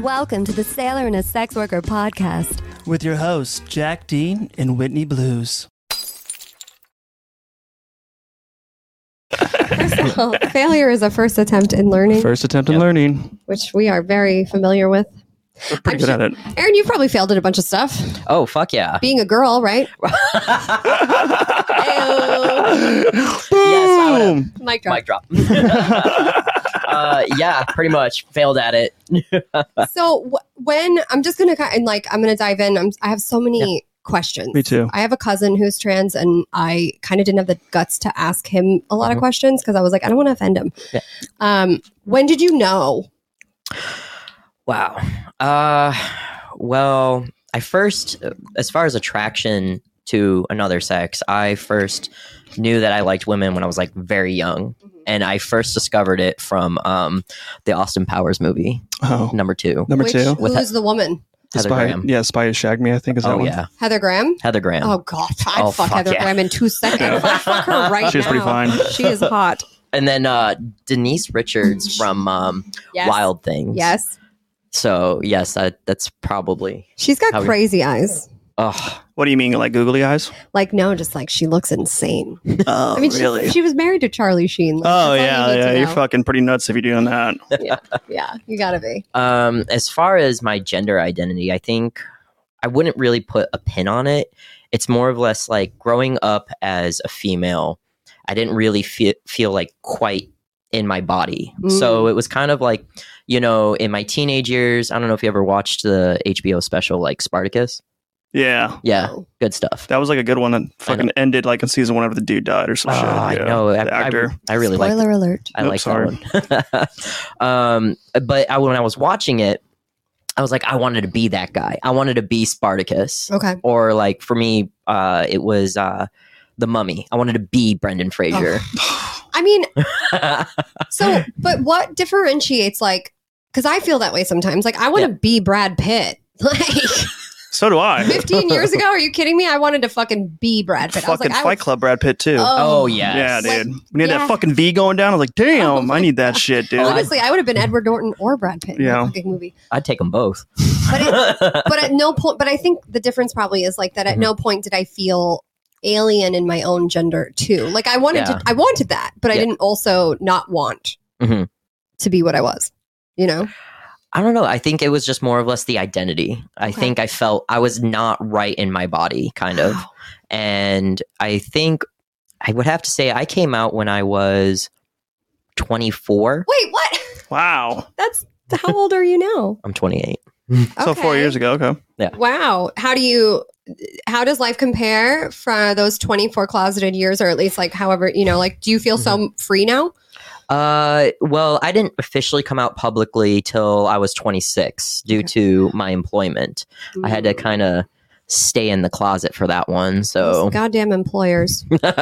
Welcome to the Sailor and a Sex Worker podcast. With your hosts, Jack Dean and Whitney Blues. First of all, failure is a first attempt in learning, First attempt in learning. which we are very familiar with. We're pretty good at it. Aaron, you've probably failed at a bunch of stuff. Oh, fuck yeah. Being a girl, right? Yes, I would have. Mic drop. Mic drop. Yeah, pretty much. Failed at it. So when I'm just going to kind of I'm going to dive in. I have so many questions. Me too. I have a cousin who's trans, and I kind of didn't have the guts to ask him a lot of questions because I was like, I don't want to offend him. Yeah. When did you know? Wow. Well, I first, as far as attraction to another sex, I first knew that I liked women when I was like very young. And I first discovered it from the Austin Powers movie, number 2. Number 2. Who's the woman? Heather Graham. Yeah, Spy Who Shagged Me, I think is that Oh, one. yeah. Heather Graham? Heather Graham. Oh, God. I'd fuck Heather yeah. Graham in 2 seconds. I'd fuck her right now. She's pretty fine. She is hot. And then Denise Richards from Yes. Wild Things. Yes. So, yes, that's probably... She's got How we- crazy eyes. Oh, What do you mean, like googly eyes? Like, no, just like she looks insane. Oh, I mean, really? she was married to Charlie Sheen. Like, Oh, that's all yeah, you need to yeah. You're know. fucking pretty nuts if you're doing that. Yeah, you gotta be. as far as my gender identity, I think I wouldn't really put a pin on it. It's more or less like growing up as a female, I didn't really feel like quite in my body. So it was kind of like, you know, in my teenage years, I don't know if you ever watched the HBO special like Spartacus. Yeah. Yeah, Oh. good stuff. That was like a good one that fucking ended like in season 1 after the dude died or some shit. I Yeah. know. The actor. I really like Spoiler alert. I Oops, like sorry. that one. But when I was watching it, I was like, I wanted to be that guy. I wanted to be Spartacus. Okay. Or like for me, it was the Mummy. I wanted to be Brendan Fraser. I mean, so, but what differentiates, like, because I feel that way sometimes. Like, I want to be Brad Pitt. Like, So do I. 15 years ago, are you kidding me? I wanted to fucking be Brad Pitt. I was Fucking like, Fight Club Brad Pitt too. Oh, yes. Yeah, Like, dude. When you had yeah. that fucking V going down, I was like, damn, I need that shit, dude. Honestly, I would have been Edward Norton or Brad Pitt in Yeah. that fucking movie. I'd take them both. But at no point, but I think the difference probably is like that at no point did I feel alien in my own gender too. Like I wanted I wanted that, but I didn't also not want Mhm. to be what I was, you know? I don't know. I think it was just more or less the identity. I think I felt I was not right in my body, kind of. Wow. And I think I would have to say I came out when I was 24. Wait, what? Wow. That's how old are you now? I'm 28. So 4 years ago, okay. Wow. How does life compare from those 24 closeted years, or at least like however, you know, like do you feel so free now? Well, I didn't officially come out publicly till I was 26 due to my employment. I had to kind of stay in the closet for that one. So, Those goddamn employers.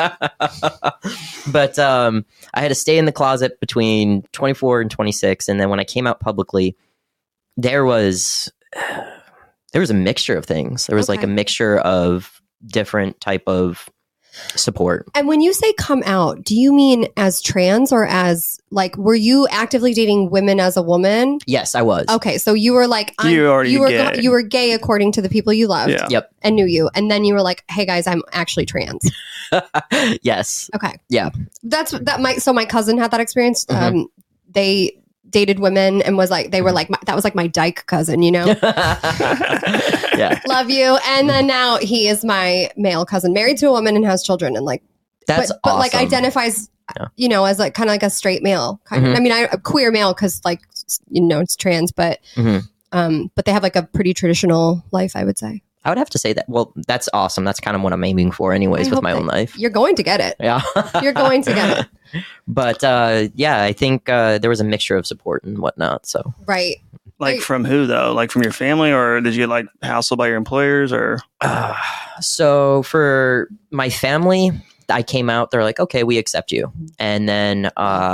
but I had to stay in the closet between 24 and 26, and then when I came out publicly, there was a mixture of things. There was like a mixture of different type of support. And when you say come out, do you mean as trans or as like, were you actively dating women as a woman? Yes, I was. Okay, so you were like, You were gay. you were gay according to the people you loved Yeah. Yep. and knew you, and then you were like, hey guys, I'm actually trans. Yes. Okay, Yeah. So my cousin had that experience. They dated women and was like, they were like, that was like my dyke cousin, you know. Yeah. Love you. And then now he is my male cousin, married to a woman and has children, and like, That's but awesome. like identifies, you know, as like kind of like a straight male kind of. I mean, a queer male because like, you know, it's trans, but but they have like a pretty traditional life, I would say. I would have to say that. Well, that's awesome. That's kind of what I'm aiming for, anyways, I with hope my that own life. You're going to get it. Yeah. You're going to get it. But yeah, I think there was a mixture of support and whatnot. So Right. Like from who though? Like from your family, or did you get like hassled by your employers, or? so for my family, I came out. They're like, okay, we accept you. And then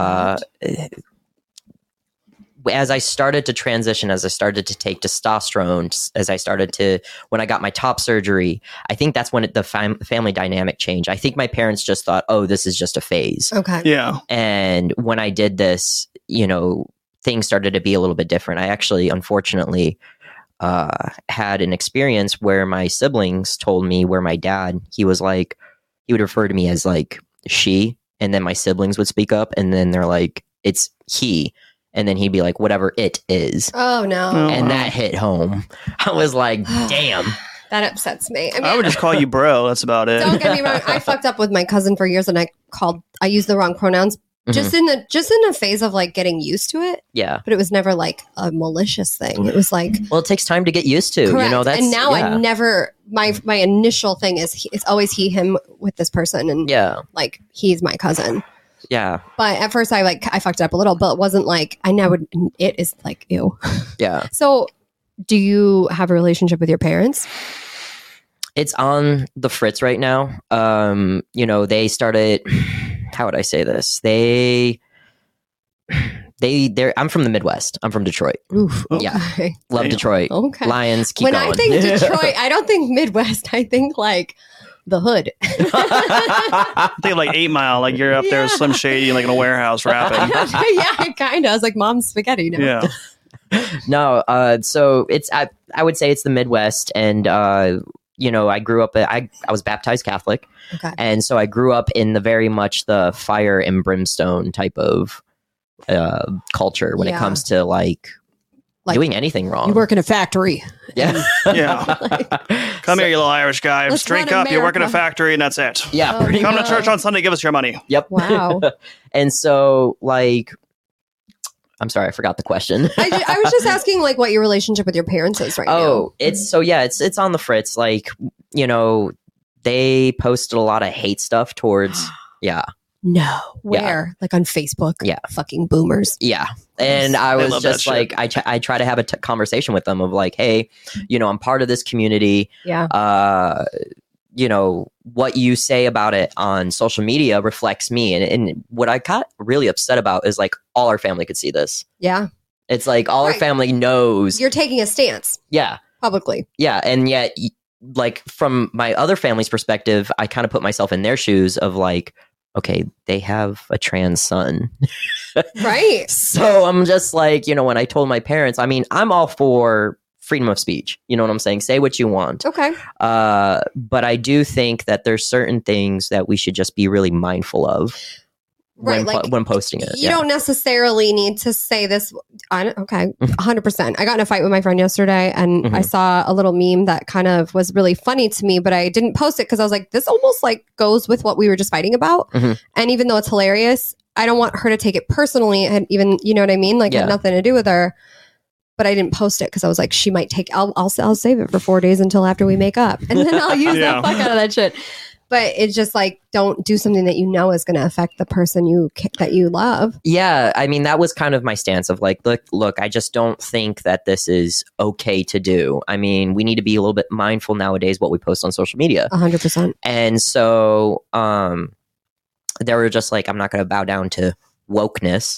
as I started to transition, as I started to take testosterone, as I started to, when I got my top surgery, I think that's when the family dynamic changed. I think my parents just thought, oh, this is just a phase. Okay. Yeah. And when I did this, you know, things started to be a little bit different. I actually, unfortunately, had an experience where my siblings told me where my dad, he was like, he would refer to me as like she, and then my siblings would speak up, and then they're like, it's he, and then he'd be like, whatever it is. Oh no. And that hit home. I was like, damn. That upsets me. I mean, I would just call you bro. That's about it. don't get me wrong. I fucked up with my cousin for years, and I used the wrong pronouns just in a phase of like getting used to it. Yeah. But it was never like a malicious thing. It was like, well, it takes time to get used to. correct. You know, that's and now I never. My initial thing is it's always he him with this person, and like he's my cousin. Yeah. But at first I fucked it up a little, but it wasn't like it is like ew. Yeah. So do you have a relationship with your parents? It's on the fritz right now. You know, they started, how would I say this? They're I'm from the Midwest. I'm from Detroit. Oof. Yeah. Okay. Love Detroit. Okay. Lions, keep when going. I think Detroit, I don't think Midwest. I think like the hood. I think like 8 Mile, like you're up there with Slim Shady, like in a warehouse rapping. Yeah, kind of. I was like, Mom's spaghetti. No? Yeah. No, so it's I would say it's the Midwest, and you know, I grew up. I was baptized Catholic, Okay. and so I grew up in the very much the fire and brimstone type of culture when it comes to like doing anything wrong. You work in a factory. Yeah, Yeah. Come here, you little Irish guy. Let's Just drink run up. You work in a America. factory, and that's it. yeah. Oh, pretty Come much. to church on Sunday. Give us your money. Yep. Wow. And so, like, I'm sorry, I forgot the question. I was just asking like what your relationship with your parents is right now. Oh, it's on the fritz. Like, you know, they posted a lot of hate stuff towards. Yeah. No. Where? Like on Facebook? Yeah. Fucking boomers. Yeah. And I They was love that just like, I try to have a conversation with them of like, hey, you know, I'm part of this community. Yeah. You know, what you say about it on social media reflects me. And what I got really upset about is like all our family could see this. Yeah. It's like all our Right. family knows. You're taking a stance Yeah. publicly. Yeah. And yet, like, from my other family's perspective, I kind of put myself in their shoes of like, okay, they have a trans son. Right. So I'm just like, you know, when I told my parents, I mean, I'm all for freedom of speech. You know what I'm saying? Say what you want. Okay. But I do think that there's certain things that we should just be really mindful of Right. when posting it. You don't necessarily need to say this. Okay. 100%. I got in a fight with my friend yesterday, and I saw a little meme that kind of was really funny to me, but I didn't post it because I was like, this almost like goes with what we were just fighting about. Mhm. And even though it's hilarious, I don't want her to take it personally. And even, you know what I mean? Like, it had nothing to do with her. But I didn't post it because I was like, she might take. I'll save it for 4 days until after we make up, and then I'll use the fuck out of that shit. But it's just like, don't do something that you know is going to affect the person that you love. Yeah, I mean, that was kind of my stance of like, look, I just don't think that this is okay to do. I mean, we need to be a little bit mindful nowadays what we post on social media. 100%. And so they were just like, I'm not going to bow down to wokeness.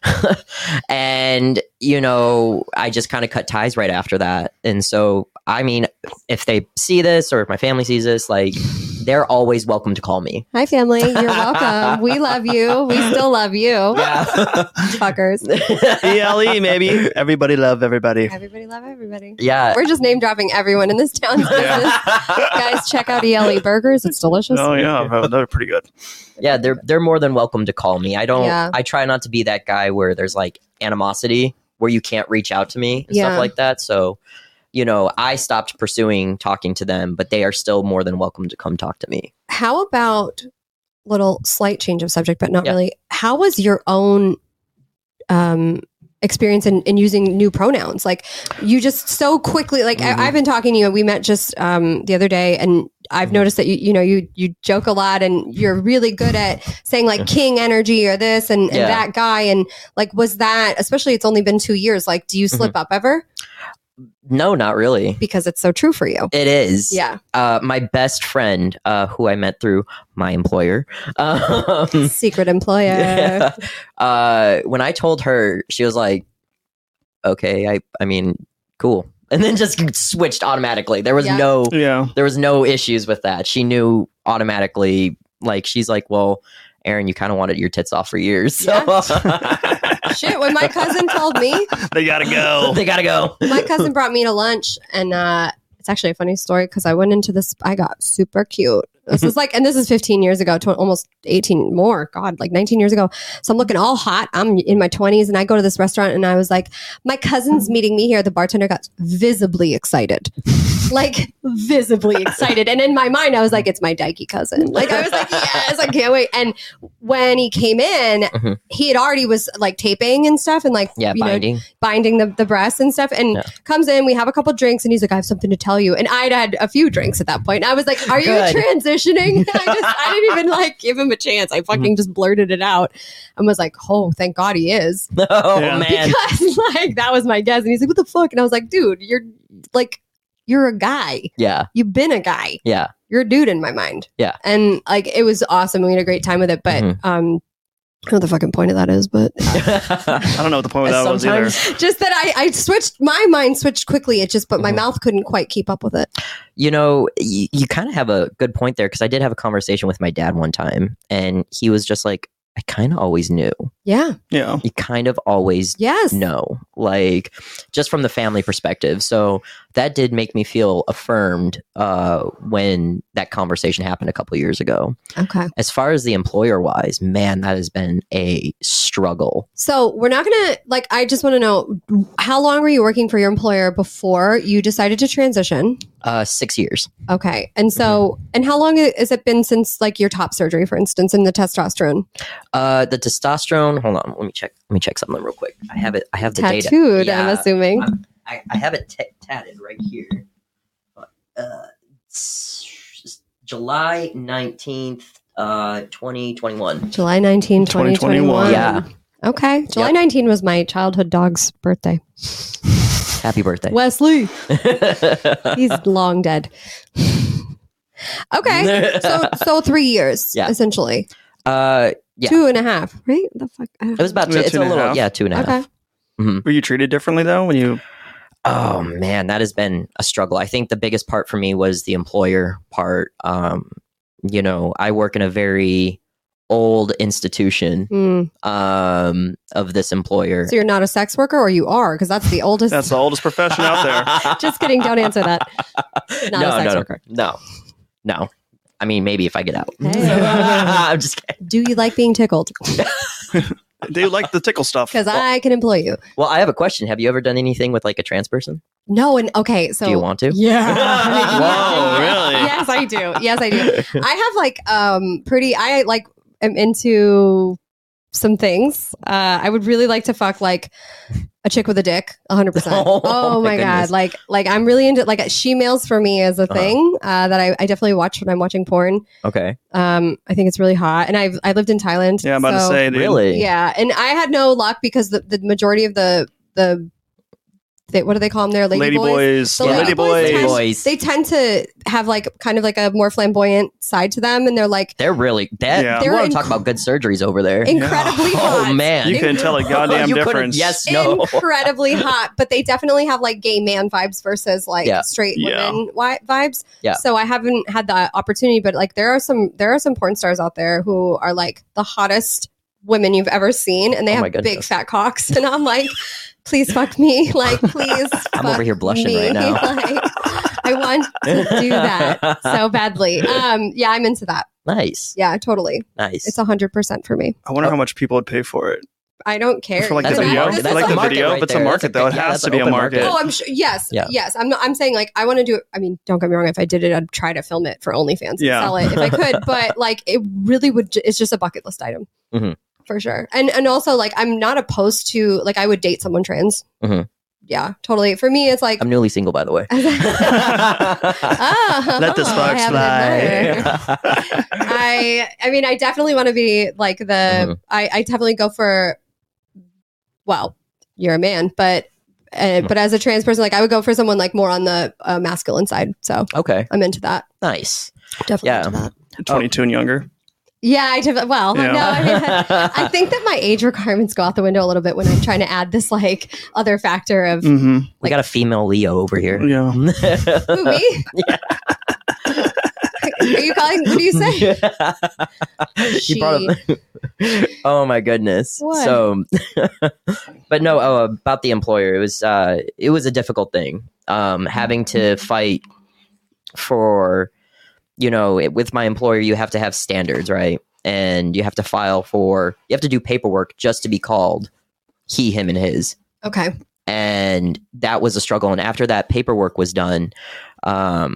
And, you know, I just kind of cut ties right after that. And so, I mean, if they see this or if my family sees this, like, they're always welcome to call me. Hi, family. You're welcome. We love you. We still love you. Yeah. Fuckers. ELE, maybe. Everybody love everybody. Everybody love everybody. Yeah. We're just name dropping everyone in this town's business. Guys, check out ELE Burgers. It's delicious. Oh, yeah. They're pretty good. Yeah, they're more than welcome to call me. Yeah. I try not to be that guy where there's like animosity where you can't reach out to me and stuff like that. So, you know, I stopped pursuing talking to them, but they are still more than welcome to come talk to me. How about little slight change of subject, but not really. How was your own experience in using new pronouns? Like, you just so quickly, like I've been talking to you, we met just the other day, and I've noticed that you joke a lot, and you're really good at saying like king energy or this and that guy. And like, was that, especially it's only been 2 years, like, do you slip up ever? No, not really. Because it's so true for you. It is. Yeah. My best friend, who I met through my employer. Secret employer. When I told her, she was like, okay, I mean, cool. And then just switched automatically. There was no issues with that. She knew automatically, like, she's like, well, Aaron, you kind of wanted your tits off for years. So. shit. When my cousin told me, They gotta go. They gotta go. my cousin brought me to lunch, and it's actually a funny story because I went into this. I got super cute. This is and this is 15 years ago, almost 18 more. God, like 19 years ago. So I'm looking all hot. I'm in my 20s, and I go to this restaurant, and I was like, my cousin's meeting me here. The bartender got visibly excited. Like visibly excited. And in my mind, I was like, it's my dykey cousin. Like I was like, yes, I can't wait. And when he came in, he had already was like taping and stuff and like, binding the breasts and stuff. And comes in, we have a couple drinks and he's like, I have something to tell you. And I'd had a few drinks at that point. And I was like, are you transitioning? I didn't even like give him a chance. I fucking just blurted it out and was like, oh, thank God he is. Oh, man. Because like, that was my guess. And he's like, what the fuck? And I was like, dude, you're a guy. Yeah. You've been a guy. Yeah. You're a dude in my mind. Yeah. And like it was awesome. We had a great time with it. But I don't know what the fucking point of that is, but I don't know what the point of that was either. Just that I switched, my mind switched quickly. It just, but my mouth couldn't quite keep up with it. You know, you kind of have a good point there because I did have a conversation with my dad one time and he was just like, I kind of always knew. Yeah. Yeah. You kind of always know, like just from the family perspective. So that did make me feel affirmed when that conversation happened a couple years ago. Okay. As far as the employer wise, man, that has been a struggle. So we're not going to I just want to know, how long were you working for your employer before you decided to transition? 6 years. Okay. And so, and how long has it been since like your top surgery, for instance, and the testosterone? The testosterone, hold on, let me check something real quick. I have the data. Tattooed, I'm assuming. I have it tatted right here. July 19th, 2021. July 19, 2021. Yeah. Okay. July 19 was my childhood dog's birthday. Happy birthday. Wesley. He's long dead. Okay. So 3 years, essentially. Yeah. 2.5, right? The fuck? It was about it's a little, 2.5. Okay. Mm-hmm. Were you treated differently though when you? Oh man, that has been a struggle. I think the biggest part for me was the employer part. You know, I work in a very old institution of this employer. So you're not a sex worker, or you are? Because that's the oldest. That's the oldest profession out there. Just kidding. Don't answer that. Not a sex worker. No. I mean, maybe if I get out. Hey. I'm just kidding. Do you like being tickled? Do you like the tickle stuff? Because I can employ you. Well, I have a question. Have you ever done anything with like a trans person? No, and okay, so do you want to? Yeah. Whoa, really? Yes, I do. I have like I am into some things. I would really like to fuck like a chick with a dick, 100%. Oh my God. Like I'm really into like she-males for me is a thing that I definitely watch when I'm watching porn. Okay. I think it's really hot. And I lived in Thailand. Yeah, I'm about to say, dude. Really? Yeah. And I had no luck because the majority of the what do they call them there? Lady boys. The lady boys. They tend to have like kind of like a more flamboyant side to them, and they're really that. Yeah. You want to talk about good surgeries over there? Incredibly hot. Oh man, you couldn't tell a goddamn difference. Yes, no. Incredibly hot, but they definitely have like gay man vibes versus like straight women vibes. Yeah. So I haven't had the opportunity, but like there are some porn stars out there who are like the hottest women you've ever seen, and they have big fat cocks, and I'm like, please fuck me, like please. I'm over here blushing right now. Like, I want to do that so badly. Yeah, I'm into that. Nice. Yeah, totally. Nice. It's 100% for me. I wonder how much people would pay for it. I don't care. For like the video, if it's a market though, it has to be a market. Oh, I'm sure. Yes, yes. I'm saying like I want to do it. I mean, don't get me wrong. If I did it, I'd try to film it for OnlyFans and sell it if I could. But like, it really would. It's just a bucket list item. Mm-hmm. For sure. And also like I'm not opposed to like I would date someone trans. Mm-hmm. Yeah, totally. For me, it's like I'm newly single, by the way. Let the sparks fly. I mean, I definitely want to be like the. I definitely go for. Well, you're a man, but as a trans person, like I would go for someone like more on the masculine side. So okay, I'm into that. Nice. Definitely into that. 22 and younger. Yeah, no, I mean, I think that my age requirements go out the window a little bit when I'm trying to add this like other factor of. Mm-hmm. We got a female Leo over here. Yeah. Who, me? Yeah. Are you calling? What do you say? You brought up. Oh my goodness. What? So, but no. About the employer, it was a difficult thing. Having to fight for, with my employer, you have to have standards, right? And you have to you have to do paperwork just to be called he, him, and his. Okay. And that was a struggle. And after that paperwork was done, I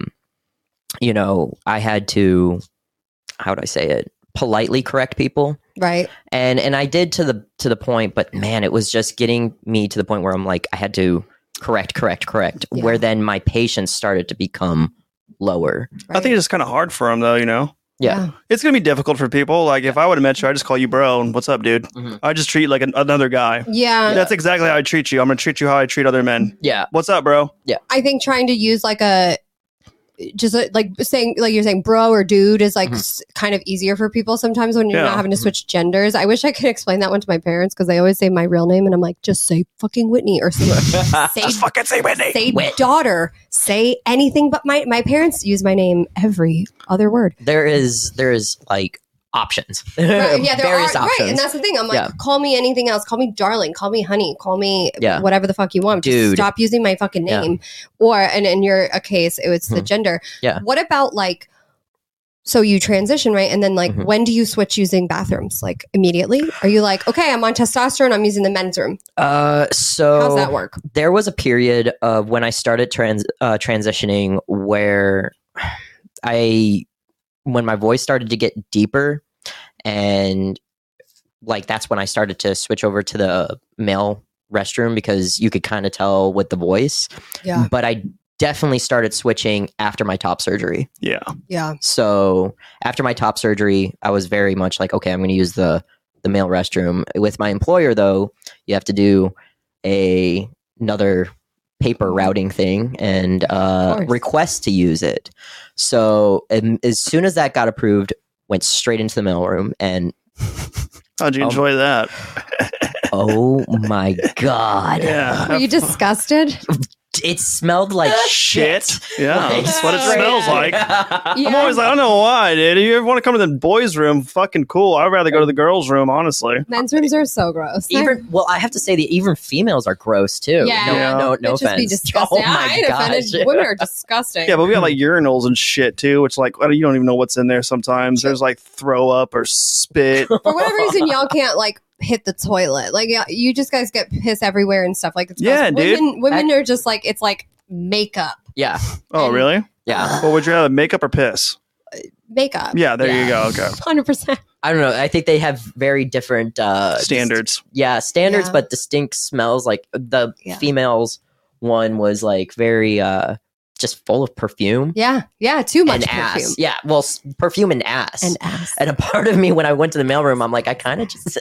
had to, how would I say it? Politely correct people. Right. And I did to the point, but man, it was just getting me to the point where I'm like, I had to correct, Yeah. where then my patience started to become lower. Right. I think it's kind of hard for them, though, Yeah. It's going to be difficult for people. Like, if I would have met you, I just call you bro, and what's up, dude? Mhm. I just treat like another guy. Yeah. That's exactly how I treat you. I'm going to treat you how I treat other men. Yeah. What's up, bro? I think trying to use like saying, like you're saying, bro or dude is like kind of easier for people sometimes when you're Yeah. not having to switch genders. I wish I could explain that one to my parents because they always say my real name and I'm like, just say fucking Whitney or say Just fucking say Whitney. say daughter, say anything but my parents use my name every other word. There is like options. Right, yeah, there Various are options. right, and that's the thing. I'm like, Yeah. call me anything else. Call me darling. Call me honey. Call me Yeah. whatever the fuck you want. Just Dude. stop using my fucking Yeah. name. Or and in your case, it was the gender. Yeah. What about like? So you transition, right? And then like, when do you switch using bathrooms? Like immediately? Are you like, okay, I'm on testosterone. I'm using the men's room. So How's that work? There was a period of when I started transitioning where when my voice started to get deeper, and like that's when I started to switch over to the male restroom because you could kind of tell with the voice. Yeah. But I definitely started switching after my top surgery. Yeah. Yeah. So after my top surgery, I was very much like, okay, I'm going to use the male restroom. With my employer, though, you have to do another paper routing thing and request to use it. So as soon as that got approved, went straight into the mailroom, and How'd you enjoy that? oh my god, Yeah. Were you disgusted? it smelled like Shit. Yeah. Like, That's what it straight- smells like. Yeah. I'm always like, I don't know why, dude. If you ever want to come to the boys' room, fucking cool. I'd rather go to the girls' room, honestly. Men's rooms are so gross. I have to say that even females are gross too. Yeah. No It'd just be offense. disgusting. Oh my I ain't offended. gosh. Women are disgusting. Yeah, but we got like urinals and shit too, which like you don't even know what's in there sometimes. There's like throw up or spit. For whatever reason, y'all can't like hit the toilet. Like you just guys get piss everywhere and stuff. Like it's gross. Yeah, dude. Women are just like it's like makeup. Yeah, Oh, And- really? yeah. Well, would you rather makeup or piss? Makeup. Yeah, there Yeah. you go. Okay. 100%. I don't know. I think they have very different Standards. standards, Yeah. but distinct smells. Like the Yeah. females one was like very just full of perfume Yeah. Yeah. Too much and perfume. ass. Yeah, well, perfume and ass. And ass. And a part of me, when I went to the mailroom, I'm like, I kind of just,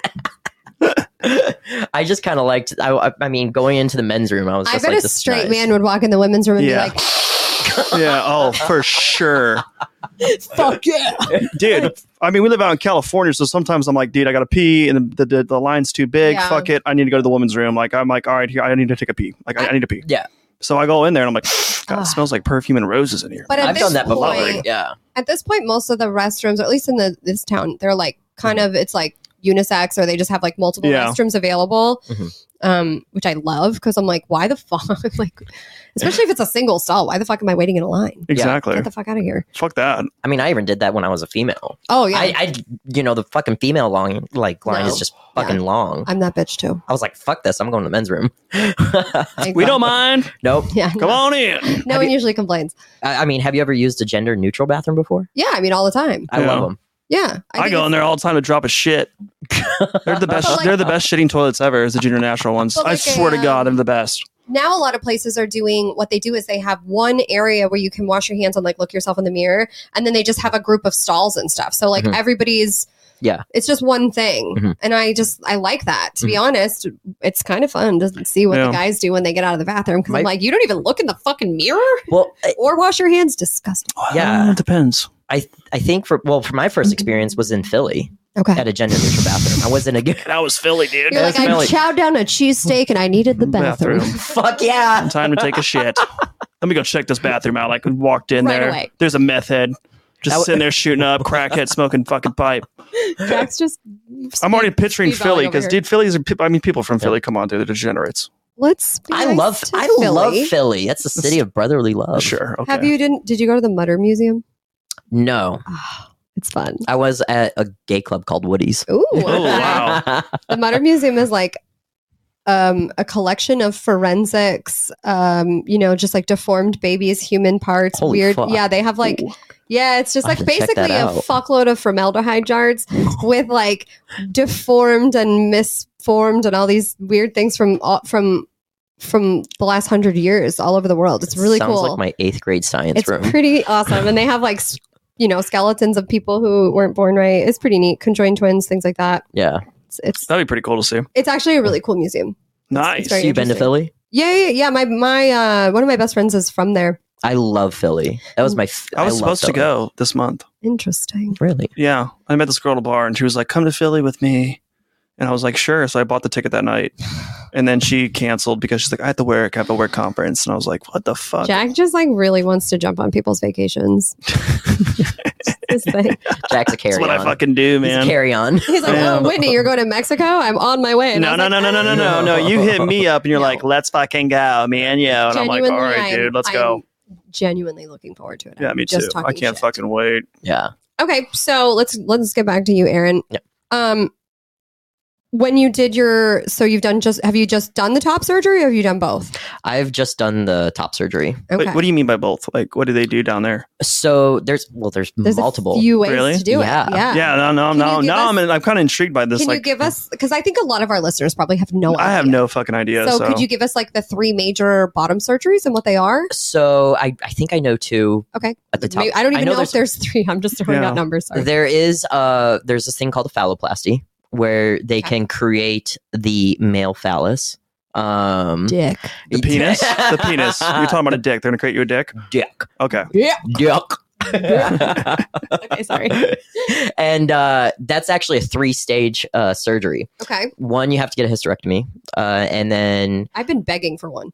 I just kind of liked. I mean, going into the men's room, I was I just bet like, a this is straight nice. man would walk in the women's room and Yeah. be like, Yeah. Oh, for sure. fuck yeah. Dude, I mean, we live out in California, so sometimes I'm like, dude, I gotta pee, and the line's too big. Yeah. Fuck it, I need to go to the women's room. Like, I'm like, all right, here, I need to take a pee. Like, I need to pee. Yeah. So I go in there, and I'm like, God, Ah. it smells like perfume and roses in here. But at I've this done that before. point, Yeah. at this point, most of the restrooms, or at least in this town, they're like kind of, it's like unisex, or they just have like multiple Yeah. restrooms available, Mhm. which I love because I'm like, why the fuck? Like, especially if it's a single stall, why the fuck am I waiting in a line? Exactly. Get the fuck out of here. Fuck that. I mean, I even did that when I was a female. Oh yeah, I the fucking female line No. is just fucking long. I'm that bitch too. I was like, fuck this, I'm going to the men's room. We don't mind. Nope. Yeah, Come on in. no one usually complains. I mean, have you ever used a gender neutral bathroom before? Yeah, I mean all the time. I Yeah. love them. Yeah, I think go in there all the time to drop a shit. They're the best. But, like- they're the best shitting toilets ever. Is the junior natural ones. But, I like, swear to God, they're the best. now a lot of places are doing what they do is they have one area where you can wash your hands and like look yourself in the mirror, and then they just have a group of stalls and stuff. So like Mhm. everybody's Yeah. it's just one thing. Mhm. And I like that. To be honest, it's kind of fun to see what Yeah. the guys do when they get out of the bathroom because I'm My- like, you don't even look in the fucking mirror Well, or wash your hands. Disgusting. Yeah. It depends. I think for my first experience was in Philly Okay. at a gender neutral bathroom. I wasn't a good. That was Philly, dude. You're like, That's I Philly. chowed down a cheesesteak and I needed the bathroom. Fuck yeah. Time to take a shit. Let me go check this bathroom out. Like, we walked in Right there. away. There's a meth head. Just sitting there shooting up, crackhead smoking fucking pipe. Jack's just. I'm already picturing speedballing Philly over because, here. dude, Phillies are. People from Philly. Come on, dude, they're degenerates. Let's. Be I nice love to Philly. Philly. That's the city of brotherly love. Sure. Okay. Did you go to the Mutter Museum? No, It's fun. I was at a gay club called Woody's. Ooh. Oh, wow. The Mutter Museum is like a collection of forensics, just like deformed babies, human parts, Holy weird. fuck. Yeah, they have like, it's just I'll like have to check basically that a out. fuckload of formaldehyde jars with like deformed and misformed and all these weird things from the last 100 years all over the world. It's really Sounds cool. like my 8th grade science It's room. pretty awesome. And they have like, skeletons of people who weren't born right. It's pretty neat. Conjoined twins, things like that. Yeah. It's That'd be pretty cool to see. it's actually a really cool museum. Nice. very You been to interesting. Philly? Yeah. My one of my best friends is from there. I love Philly. That was my. I was love supposed to Philly. go this month. Interesting. Really? Yeah, I met this girl at a bar, and she was like, "Come to Philly with me," and I was like, "Sure." So I bought the ticket that night, and then she canceled because she's like, "I have to work. I have a work conference," and I was like, "What the fuck?" Jack just like really wants to jump on people's vacations. His thing. Jack's a carry That's what on. I fucking do, He's a man. carry on. He's like, Yeah. "Oh, Whitney, you're going to Mexico? I'm on my way." And I No, was no, like, no, no, no, no, no, no. You hit me up, and you're No. like, "Let's fucking go, man, yo." And I'm like, "All genuinely, right, dude, let's go." I'm genuinely looking forward to it. Yeah, I'm me too. just talking I can't shit. fucking wait. Yeah. Okay, so let's get back to you, Aaron. Yep. When you did have you just done the top surgery or have you done both? I've just done the top surgery. Okay. What do you mean by both? Like, what do they do down there? So there's There's multiple. a few ways Really? to do Yeah. it. Yeah. Yeah, Can no. you give Now us- I'm kind of intrigued by this. Can you Like, give us, because I think a lot of our listeners probably have no idea. I have no fucking idea. So could you give us like the 3 major bottom surgeries and what they are? So I think I know 2 Okay. at the top. Maybe, I don't even know if there's there's 3. I'm just throwing Yeah. out numbers. Sorry. there's this thing called a phalloplasty where they Okay. can create the male phallus. Dick. the penis? The penis. You're talking about a dick. They're gonna create you a dick. Dick. Okay. Dick. Okay, sorry. And that's actually a 3-stage surgery. Okay. 1, you have to get a hysterectomy, and then I've been begging for one.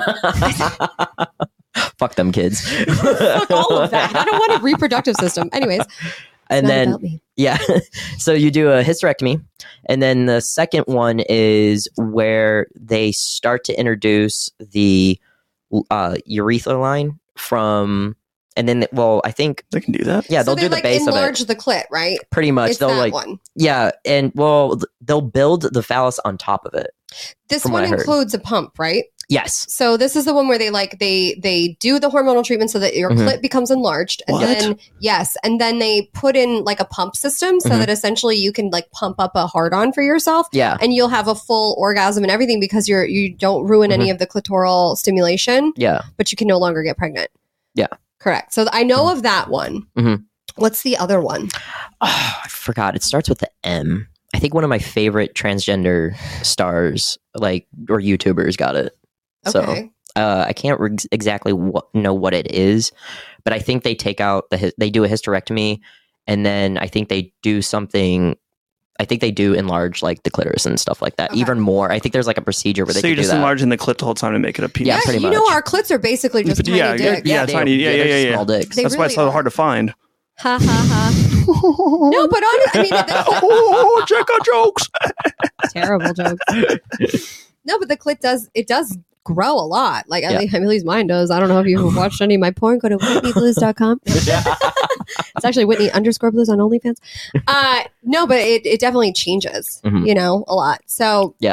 fuck them kids. Fuck all of that. I don't want a reproductive system. Anyways. And not then about me. yeah, so you do a hysterectomy, and then the second one is where they start to introduce the urethra line from, and then I think They can do that. yeah, So they'll they do the like base of enlarge it the clit, right? pretty much. It's They'll that like one. yeah, and they'll build the phallus on top of it. This from one what I heard. includes a pump, right? Yes, So this is the one where they do the hormonal treatment so that your Mhm. clit becomes enlarged, and What? then and then they put in like a pump system so Mhm. that essentially you can like pump up a hard on for yourself, yeah, and you'll have a full orgasm and everything because you don't ruin any of the clitoral stimulation, yeah. but you can no longer get pregnant. Yeah. Correct. So I know of that one. Mhm. What's the other one? Oh, I forgot. It starts with the M. I think one of my favorite transgender stars, or YouTubers, got it. Okay. So I can't exactly know what it is, but I think they take out they do a hysterectomy, and then I think they do something. I think they do enlarge like the clitoris and stuff like that Okay. even more. I think there's like a procedure where they So you're can do just that. enlarging the clit the whole time to make it a penis. Yeah, pretty you know much. our clits are basically just tiny Yeah, dicks. yeah, they- tiny. Yeah, they're yeah, yeah. small dicks. They That's why it's really so hard are. to find. Ha ha ha. No, but Oh, check out jokes. terrible jokes. No, but the clit does grow a lot. Like Yeah. at least mine does. I don't know if you've watched any of my porn. Go to WhitneyBlues.com. It's actually Whitney_Blues on OnlyFans. No, but it definitely changes, Mhm. a lot. So Yeah.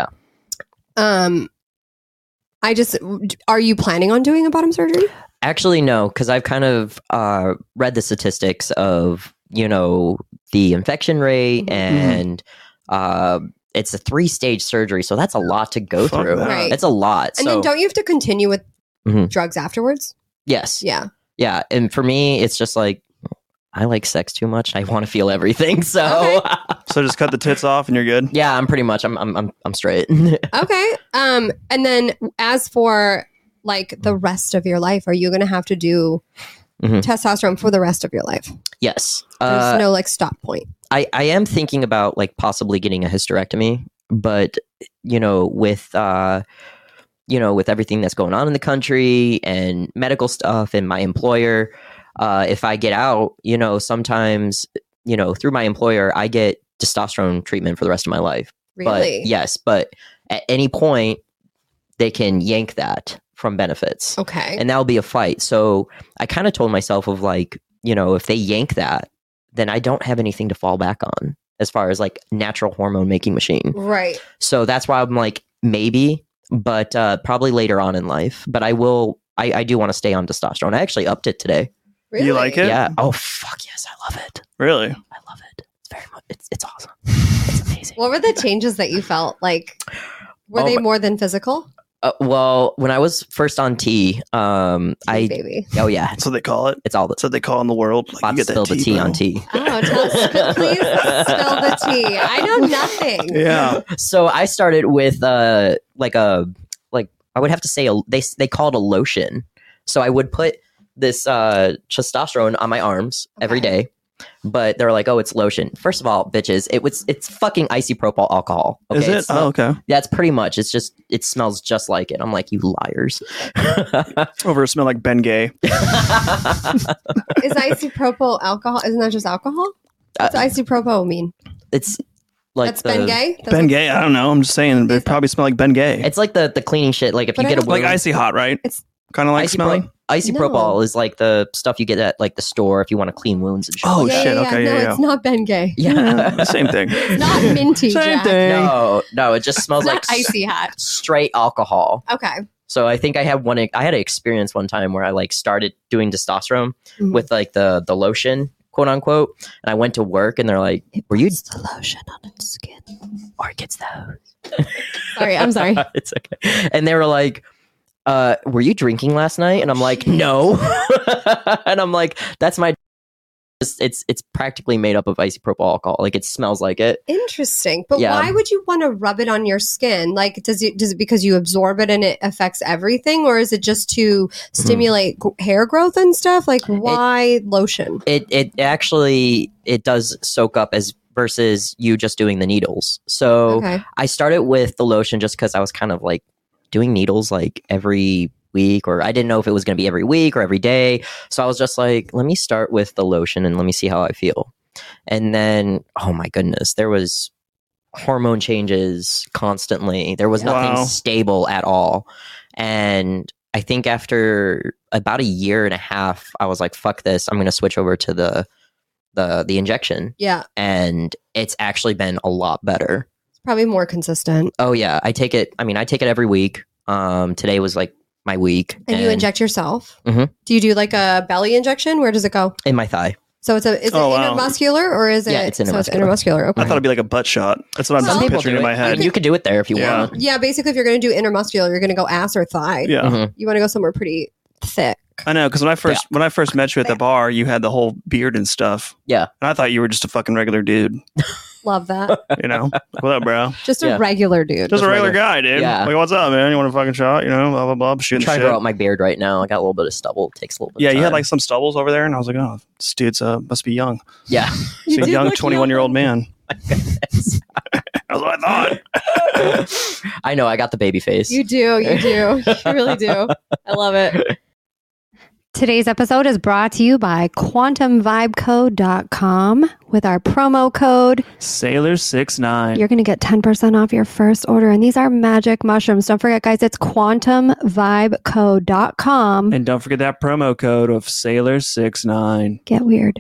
Are you planning on doing a bottom surgery? Actually, no, because I've kind of read the statistics of the infection rate, Mhm. and it's a 3-stage surgery, so that's a lot to go Fuck through. that. Right. It's a lot. And so then don't you have to continue with Mhm. drugs afterwards? yes, Yeah. yeah, and for me, it's just like I like sex too much. I want to feel everything, so So just cut the tits off and you're good. yeah, I'm pretty much I'm straight. Okay. And then as for like the rest of your life, are you going to have to do Mhm. testosterone for the rest of your life? Yes, There's no like stop point. I am thinking about like possibly getting a hysterectomy, but with with everything that's going on in the country and medical stuff and my employer, if I get out, sometimes, through my employer, I get testosterone treatment for the rest of my life. Really? But yes, but at any point they can yank that from benefits. Okay. And that'll be a fight. So I kind of told myself of like, if they yank that, then I don't have anything to fall back on as far as like natural hormone making machine. Right. So that's why I'm like, maybe, but probably later on in life. But I do want to stay on testosterone. I actually upped it today. Really? You like it? Yeah. Oh, fuck yes. I love it. Really? I love it. It's very much, it's awesome. It's amazing. What were the changes that you felt like? Were they more than physical? Well, when I was first on T, Baby. oh yeah, That's what they call it. it's all That's what they call it in the world. Like, about to spill the tea bro. on T. Oh, please spill the tea. I know nothing. Yeah. So I started with I would have to say they call it a lotion. So I would put this testosterone on my arms every day. But they're like, oh, it's lotion. First of all, bitches, it's fucking isopropyl alcohol. Okay? Is it? Oh, okay. That's pretty much. It's just it smells just like it. I'm like, you liars. Over it smell like Ben Gay. Is isopropyl alcohol? Isn't that just alcohol? What's isopropyl mean? It's like That's Ben Gay? Ben Gay? I don't know. I'm just saying. They probably smell like Ben Gay. It's like the cleaning shit. Like if But you I get a don't- like wound, icy hot, right? It's- kind of like smelling. Isopropyl No. is like the stuff you get at like the store if you want to clean wounds and shit. Oh, like that. shit. Okay, No, yeah. it's not Ben Gay. Yeah. Same thing. It's not minty, Same Jack. thing. No, it just smells It's like not icy hot. straight alcohol. Okay. So I think I had an experience one time where I like started doing testosterone Mhm. with like the lotion, quote unquote. And I went to work and they're like, were you the lotion on its skin? or it gets those? Sorry, I'm sorry. It's okay. And they were like, were you drinking last night? And I'm like, no. And I'm like, that's my it's practically made up of isopropyl alcohol. Like it smells like it. Interesting. But Yeah. why would you want to rub it on your skin? Like, does it because you absorb it and it affects everything, or is it just to stimulate hair growth and stuff? Like, why lotion? It actually it does soak up as versus you just doing the needles. So Okay. I started with the lotion just because I was kind of like doing needles like every week, or I didn't know if it was going to be every week or every day. So I was just like, let me start with the lotion and let me see how I feel. And then, oh my goodness, there was hormone changes constantly. There was nothing Wow. stable at all. And I think after about a year and a half, I was like, fuck this. I'm going to switch over to the injection. Yeah. And it's actually been a lot better. It's probably more consistent. Oh yeah, I take it every week. Today was like my week. And you inject yourself? Mhm. Do you do like a belly injection? Where does it go? in my thigh. So is it Oh, wow. intermuscular or is it? Yeah, it's So it's intermuscular. intermuscular. Okay. I thought it'd be like a butt shot. That's what I'm Some just people picturing do in my it. head. You could do it there if you Yeah. want. Yeah, basically, if you're going to do intermuscular, you're going to go ass or thigh. Yeah. Mhm. You want to go somewhere pretty thick. I know, because when I first met you at the bar, you had the whole beard and stuff. Yeah. And I thought you were just a fucking regular dude. Love that. You know? Like, what up, bro? Just a Yeah. regular dude. Just a regular guy, dude. Yeah. Like, what's up, man? You want a fucking shot? You know, blah, blah, blah. I'm Shooting trying shit. to grow out my beard right now. I got a little bit of stubble. It takes a little bit. Yeah, of you had time. like some stubbles over there, and I was like, oh, this dude's must be young. yeah. He's You a did young look 21-year-old man. That's what I thought. I know. I got the baby face. You do. You do. You really do. I love it. Today's episode is brought to you by quantumvibecode.com. With our promo code, Sailor69. you're going to get 10% off your first order. And these are magic mushrooms. Don't forget, guys, it's quantumvibecode.com. And don't forget that promo code of Sailor69. Get weird.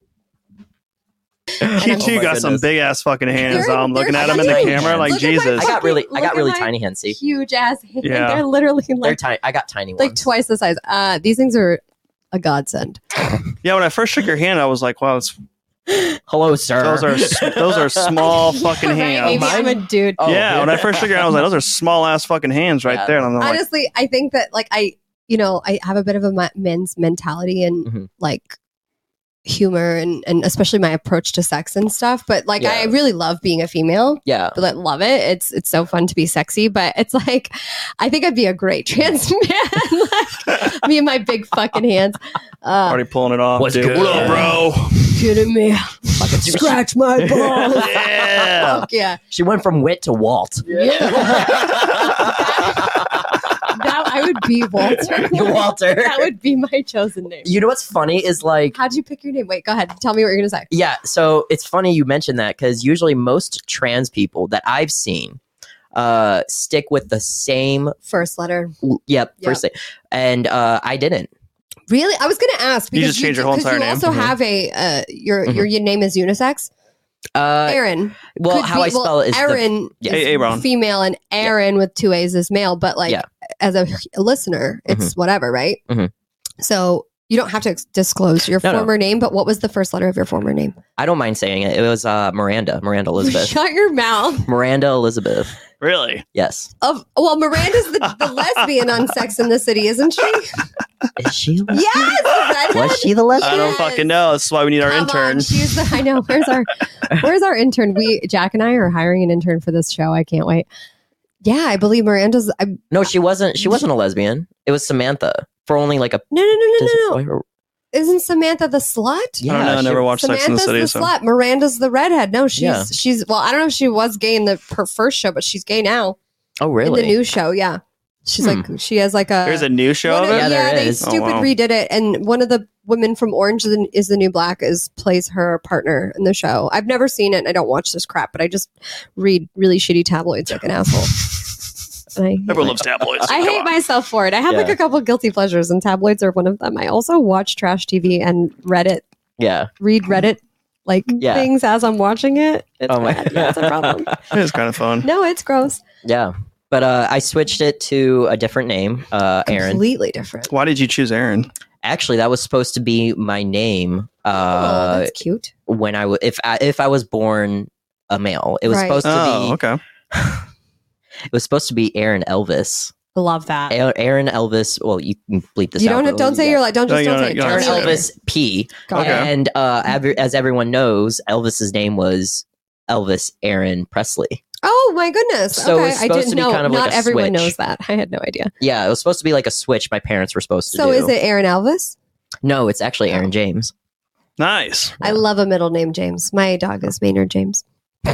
You Oh two my got some goodness. big ass fucking hands. They're- I'm looking they're at them in the tiny camera hands. like Look at my Jesus. I got really Look at my tiny hands. See, Huge ass hands. Yeah. They're literally they're like, tiny. I got tiny like ones. twice the size. These things are a godsend. Yeah, when I first shook your hand, I was like, wow, Hello, sir. those are small fucking Right? hands. Maybe I'm a dude. Oh, Yeah, when I first shook your hand, I was like, those are small ass fucking hands right Yeah. there. And I'm like, Honestly, I think that like I have a bit of a men's mentality and Mhm. like humor and especially my approach to sex and stuff. But like, Yeah. I really love being a female. Yeah. But I love it. It's so fun to be sexy. But it's like, I think I'd be a great trans man. Like me and my big fucking hands. already pulling it off. What's dude. good? What up, bro? Kidding me? Fucking scratch my balls. Yeah. Fuck yeah. She went from Wit to Walt. That I would be Walter. Walter. That would be my chosen name. You know what's funny is like, How'd you pick your name? Wait, go ahead. Tell me what you're going to say. yeah, so it's funny you mentioned that because usually most trans people that I've seen stick with the same First letter. first thing. And I didn't. Really? I was going to ask You because just changed your whole entire you name? also have a your name is unisex. Aaron. Well, Could how I spell it is Aaron Yeah. is Aaron. female and Aaron with 2 A's is male, but like Yeah. as a listener, it's whatever, right? Mhm. So you don't have to disclose your No. former name, but what was the first letter of your former name? I don't mind saying it. It was Miranda Elizabeth. Shut your mouth. Miranda Elizabeth. Really? Yes. Well, Miranda's the lesbian on Sex in the City, isn't she? Is she? Yes. the redhead. Was she the lesbian? I don't fucking know. That's why we need our Come intern. on, she's the. I know. Where's our intern? Jack and I are hiring an intern for this show. I can't wait. Yeah, I believe Miranda's. No, she wasn't. She wasn't a lesbian. It was Samantha for only like a. No. Isn't Samantha the slut? Yeah, I don't know. I she- never watched Sex in the Samantha's City. the So. slut. Miranda's the redhead. No, she's Yeah. she's. Well, I don't know if she was gay in her first show, but she's gay now Oh, in really? the new show. Yeah, she's like she has like a. There's a new show one of of- it? Yeah, there they is. stupid Oh, wow. redid it, and one of the women from Orange is the New Black plays her partner in the show. I've never seen it, and I don't watch this crap, but I just read really shitty tabloids like an asshole. And Everyone loves tabloids. I Come hate on. myself for it. I have like Yeah. a couple guilty pleasures, and tabloids are one of them. I also watch trash TV and Reddit, Yeah. read Reddit Yeah. things as I'm watching it. It's Oh my bad. Yeah, it's a problem. It is kind of fun. No, it's gross. Yeah. But I switched it to a different name, Aaron. Completely different. Why did you choose Aaron? Actually, that was supposed to be my name Oh, that's cute. when if I was born a male. It was Right. supposed to Oh, be. okay. It was supposed to be Aaron Elvis. Love that. Aaron Elvis. Well, you can bleep this You out. don't but say your like. Don't No, just you don't don't- say it. you don't Tell Aaron me have later. to. Elvis P. Got it. Okay. And as everyone knows, Elvis's name was Elvis Aaron Presley. Oh my goodness. So okay, it's I supposed didn't to be know. kind of Not like a everyone switch. knows that. I had no idea. Yeah, it was supposed to be like a switch my parents were supposed to So do. is it Aaron Elvis? No, it's actually Aaron James. Nice. I love a middle name James. My dog is Maynard James.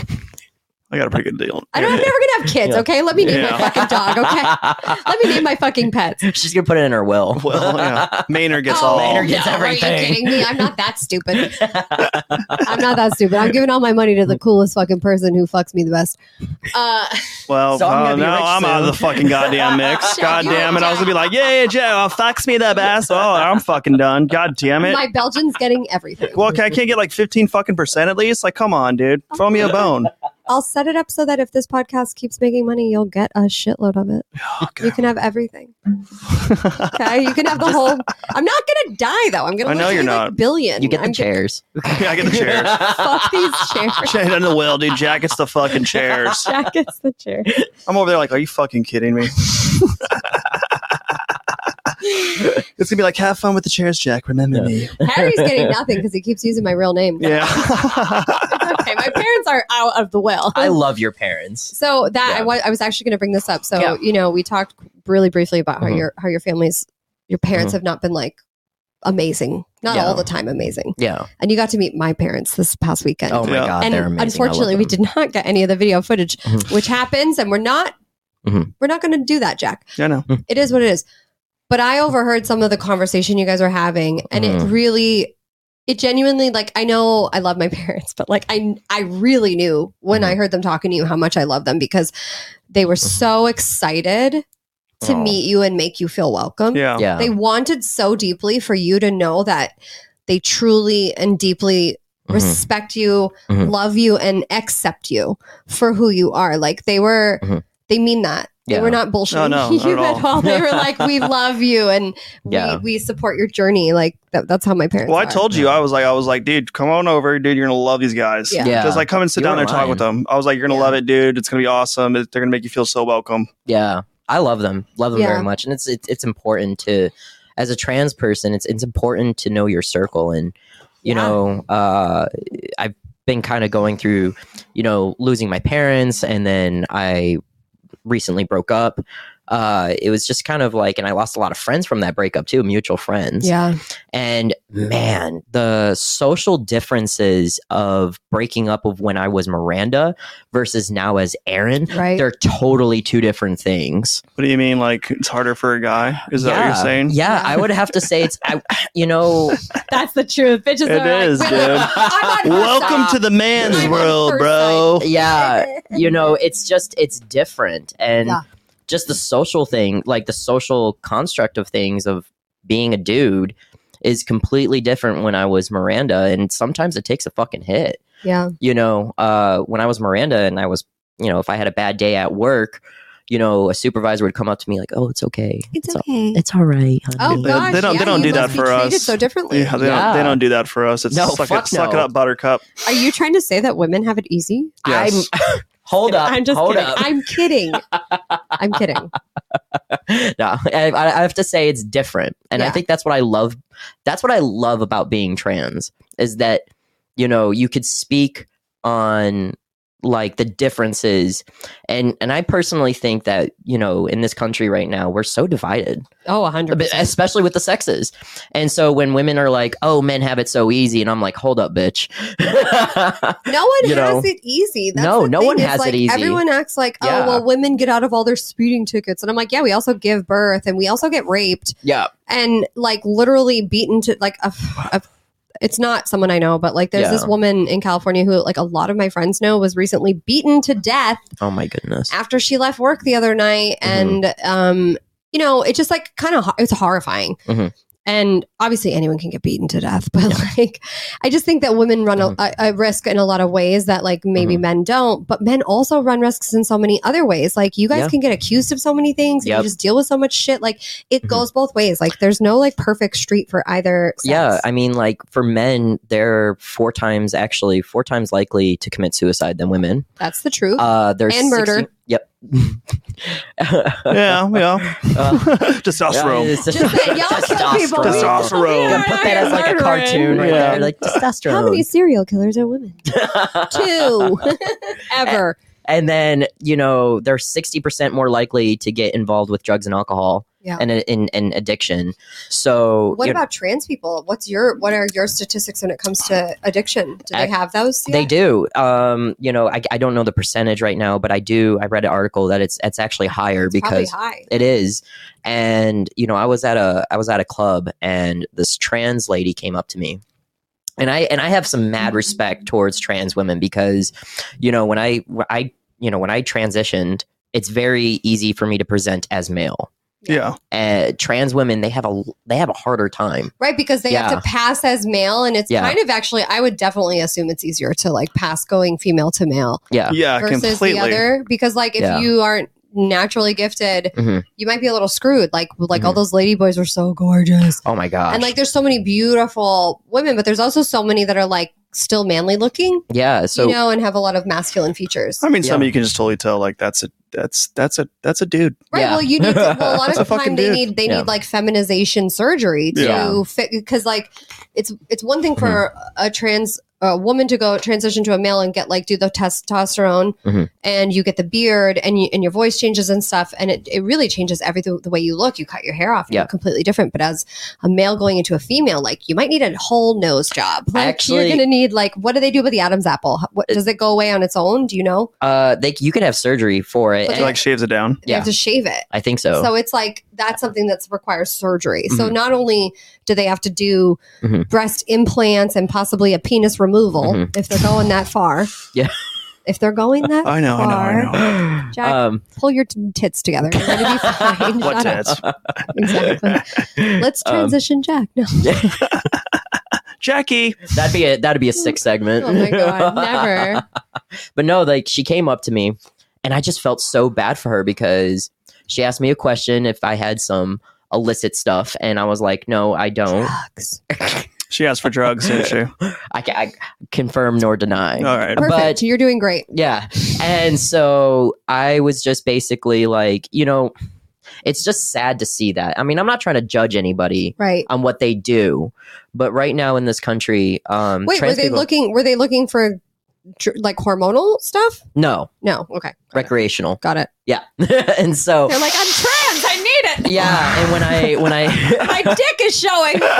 I got a pretty good deal. I'm never gonna have kids. Yeah. Okay, let me name Yeah. my fucking dog. Okay, let me name my fucking pets. She's gonna put it in her will. Well, yeah. Maynard gets Oh, all. Maynard gets no, everything. Are you kidding me? I'm not that stupid. I'm not that stupid. I'm giving all my money to the coolest fucking person who fucks me the best. Well, So I'm gonna be now rich I'm out of soon. the fucking goddamn mix. Shut God your damn it. I was going to be like, yeah, Joe, fucks me the best. Oh, I'm fucking done. God damn it. my Belgian's getting everything. Well, okay, I can't get like 15 fucking percent at least. Like, come on, dude. Throw me a bone. I'll set it up so that if this podcast keeps making money, you'll get a shitload of it. Okay. You can have everything. Okay, you can have the whole. I'm not gonna die though. I'm gonna. I know live you're to be, like, not. billion. You get the I'm chairs. I get the chairs. Fuck these chairs. Shit in the will, dude. Jack gets the fucking chairs. Jack gets the chair. I'm over there like, are you fucking kidding me? It's gonna be like, have fun with the chairs, Jack. Remember me. Harry's getting nothing because he keeps using my real name. Yeah. It's okay. My parents are out of the will. I love your parents. So that Yeah. I was actually going to bring this up. So Yeah. you know, we talked really briefly about Mhm. how your families, your parents Mhm. have not been like amazing, not Yeah. all the time amazing. Yeah. And you got to meet my parents this past weekend. Oh my Yeah. god, and they're amazing. unfortunately, we did not get any of the video footage, Mhm. which happens, and we're not Mhm. going to do that, Jack. I know. It is what it is. But I overheard some of the conversation you guys were having, and it genuinely, like, I know I love my parents, but like I really knew when I heard them talking to you how much I love them because they were so excited to Aw. meet you and make you feel welcome. Yeah. Yeah. They wanted so deeply for you to know that they truly and deeply Mhm. respect you, Mhm. love you, and accept you for who you are. Like they were, Mhm. they mean that. They Yeah. were not bullshitting No, you not at at all. all. They were like, we love you and Yeah. we support your journey. Like that's how my parents Well, I are. told you, I was like, dude, come on over, dude. You're gonna love these guys. Yeah. Yeah. Just like come and sit You down there won't and talk mind. with them. I was like, you're gonna Yeah. love it, dude. It's gonna be awesome. They're gonna make you feel so welcome. Yeah, I love them. Love them Yeah. very much, and it's important to, as a trans person, it's important to know your circle, and you Yeah. know, I've been kind of going through, you know, losing my parents, and then I recently broke up. it was just kind of like, and I lost a lot of friends from that breakup too, mutual friends. Yeah. And man, the social differences of breaking up of when I was Miranda versus now as Aaron, Right. they're totally two different things. What do you mean? Like it's harder for a guy? Is that what you're saying? Yeah, I would have to say you know, That's the truth. Bitches It are is, like, dude. I'm on her Welcome side. to the man's I'm on world, her bro. yeah, you know, it's different. And Yeah. just the social thing, like the social construct of things of being a dude is completely different when I was Miranda. And sometimes it takes a fucking hit. Yeah. You know, when I was Miranda and I was, you know, if I had a bad day at work, you know, a supervisor would come up to me like, "Oh, it's okay. It's okay. It's all right, Oh honey." gosh, They don't you do that must be for treated us. so differently. Yeah, Yeah. they don't do that for us. It's No, suck fuck it no. up, Buttercup. Are you trying to say that women have it easy? Yes. Hold up. I'm just hold kidding. up. I'm kidding. I'm kidding. No, I have to say it's different, and I Yeah. think that's what I love. That's what I love about being trans is that, you know, you could speak on like the differences, and I personally think that, you know, in this country right now we're so divided, Oh, 100%. especially with the sexes. And so when women are like, "Oh, men have it so easy," and I'm like, "Hold up, bitch." No one You know? has it easy. That's No, the no thing. one It's has it like easy. Everyone acts like, oh, Yeah. well, women get out of all their speeding tickets. And I'm like, yeah, we also give birth and we also get raped Yeah, and like literally beaten to like it's not someone I know, but like there's Yeah. this woman in California who like a lot of my friends know was recently beaten to death oh my goodness. after she left work the other night. Mhm. And, you know, it just like kind of, it's horrifying. Mhm. And obviously anyone can get beaten to death, but like, I just think that women run a risk in a lot of ways that like maybe Mhm. men don't, but men also run risks in so many other ways. Like you guys Yeah. can get accused of so many things and Yep. you just deal with so much shit. Like it Mhm. goes both ways. Like there's no like perfect street for either sex. Yeah, I mean, like for men, they're four times likely to commit suicide than women. That's the truth. There's And murder. Yep. Yeah, testosterone. Yeah, it's Just that y'all kill people. Testosterone. You can put that as like a cartoon right Yeah. there, like testosterone. How many serial killers are women? 2 ever. And then, you know, they're 60% more likely to get involved with drugs and alcohol Yeah. and in addiction. So What you- about trans people? What are your statistics when it comes to addiction? Do they have those? They yet? do. You know, I don't know the percentage right now, but I read an article that it's actually higher Probably because high. it is. And, you know, I was at a club and this trans lady came up to me. And I have some mad respect towards trans women because, you know, when I transitioned, it's very easy for me to present as male. Yeah. Trans women, they have a harder time. Right, because they have Yeah. to pass as male, and it's Yeah. kind of actually, I would definitely assume it's easier to like pass going female to male Yeah. Yeah, versus completely. the other. Because like if Yeah. you aren't naturally gifted, Mhm. you might be a little screwed. Like all Mhm. those lady boys were so gorgeous, Oh my gosh. and like there's so many beautiful women, but there's also so many that are like still manly looking, yeah. So you know, and have a lot of masculine features. I mean, some Yeah. of you can just totally tell like that's a dude. Right. Yeah. Well, you need. Well, a lot That's of a the fucking time they dude. need Yeah. like feminization surgery to Yeah. fit, because like it's one thing for a woman to go transition to a male and get like do the testosterone Mhm. and you get the beard and your voice changes and stuff, and it really changes everything, the way you look. You cut your hair off, you Yeah. look completely different. But as a male going into a female, like you might need a whole nose job. Like Actually- you're gonna need like, what do they do with the Adam's apple? What, does it go away on its own? Do you know? you could have surgery for it. But It like shaves it down. They have to shave it. I think so. So it's like that's something that requires surgery. So Mhm. not only do they have to do Mhm. breast implants and possibly a penis removal Mhm. if they're going that far. Yeah. If they're going that I know. far, Jack, pull your tits together. You're going to be fine. What Shut up. tits? Exactly. Let's transition Jack. No. Jackie. That'd be a sick segment. Oh my God. Never. But no, like she came up to me and I just felt so bad for her because she asked me a question if I had some illicit stuff and I was like, no, I don't. Drugs. She asked for drugs, didn't she? I confirm nor deny. All right. Perfect. But You're doing great. yeah. And so I was just basically like, you know, it's just sad to see that. I mean, I'm not trying to judge anybody Right. on what they do, but right now in this country, Wait, were trans they people- looking for like hormonal stuff? No, No. Okay. Got it. recreational. Got it. Yeah. And so They're like, I'm trans. it. Yeah, and when I My dick is showing. Give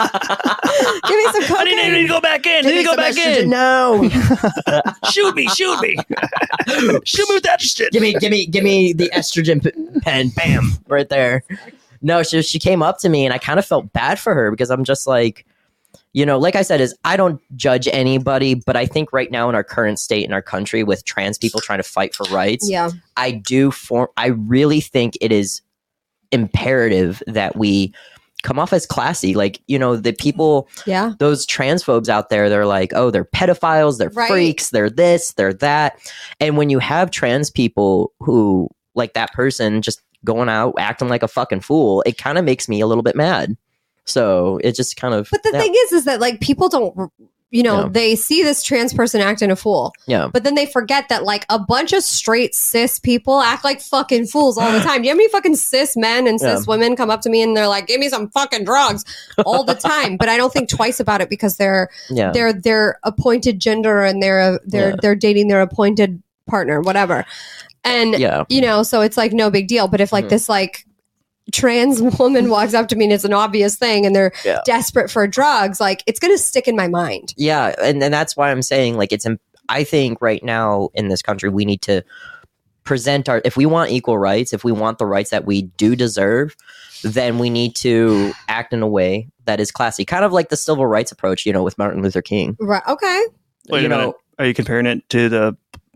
me some cocaine. I need to go back in. I need to go back in. No. Shoot me. Shoot me with that shit. Give me the estrogen pen. Bam, right there. No, she came up to me, and I kind of felt bad for her because I'm just like, like I said, I don't judge anybody, but I think right now in our current state in our country with trans people trying to fight for rights, I really think it is imperative that we come off as classy. Like, the people, those transphobes out there, they're like, oh, they're pedophiles, they're freaks, they're this, they're that. And when you have trans people who, like that person, just going out acting like a fucking fool, it kind of makes me a little bit mad. So it just kind of. But the thing is that like people don't, they see this trans person acting a fool. Yeah. But then they forget that like a bunch of straight cis people act like fucking fools all the time. Do you have any fucking cis men and cis women come up to me and they're like, give me some fucking drugs all the time? But I don't think twice about it because they're appointed gender and they're dating their appointed partner, whatever. And, so it's like no big deal. But if like this like trans woman walks up to me and it's an obvious thing and they're desperate for drugs, like it's going to stick in my mind. Yeah. And that's why I'm saying like I think right now in this country, we need to present if we want equal rights, if we want the rights that we do deserve, then we need to act in a way that is classy. Kind of like the civil rights approach, with Martin Luther King. Right. Okay. Wait a minute. Are you comparing it to the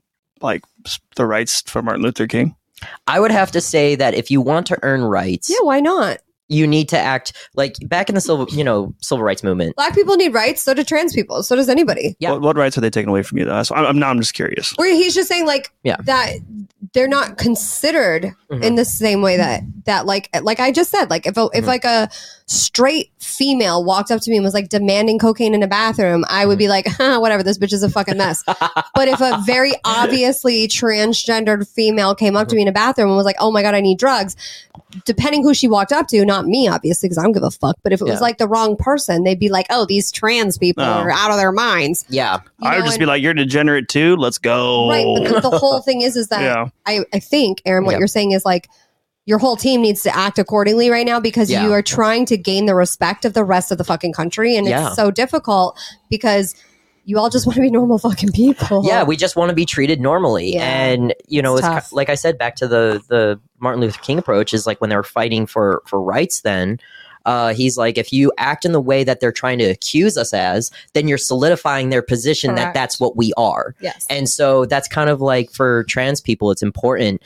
rights for Martin Luther King? I would have to say that if you want to earn rights, why not? You need to act like back in the civil rights movement. Black people need rights, so do trans people, so does anybody. Yeah. What rights are they taking away from you though? So I'm just curious. Where he's just saying like that they're not considered in the same way that like I just said, like if like a straight female walked up to me and was like demanding cocaine in a bathroom, I would be like, whatever, this bitch is a fucking mess. But if a very obviously transgendered female came up to me in a bathroom and was like, oh my God, I need drugs, depending who she walked up to, not me, obviously, because I don't give a fuck. But if it was like the wrong person, they'd be like, oh, these trans people are out of their minds. Yeah. I would just be like, you're degenerate too. Let's go. Right. But the whole thing is that I think, Aaron, what you're saying is like, your whole team needs to act accordingly right now because you are trying to gain the respect of the rest of the fucking country. And it's so difficult because you all just want to be normal fucking people. Yeah, we just want to be treated normally. Yeah. And, it's like I said, back to the Martin Luther King approach is like when they were fighting for rights then, he's like, if you act in the way that they're trying to accuse us as, then you're solidifying their position that that's what we are. Yes. And so that's kind of like for trans people, it's important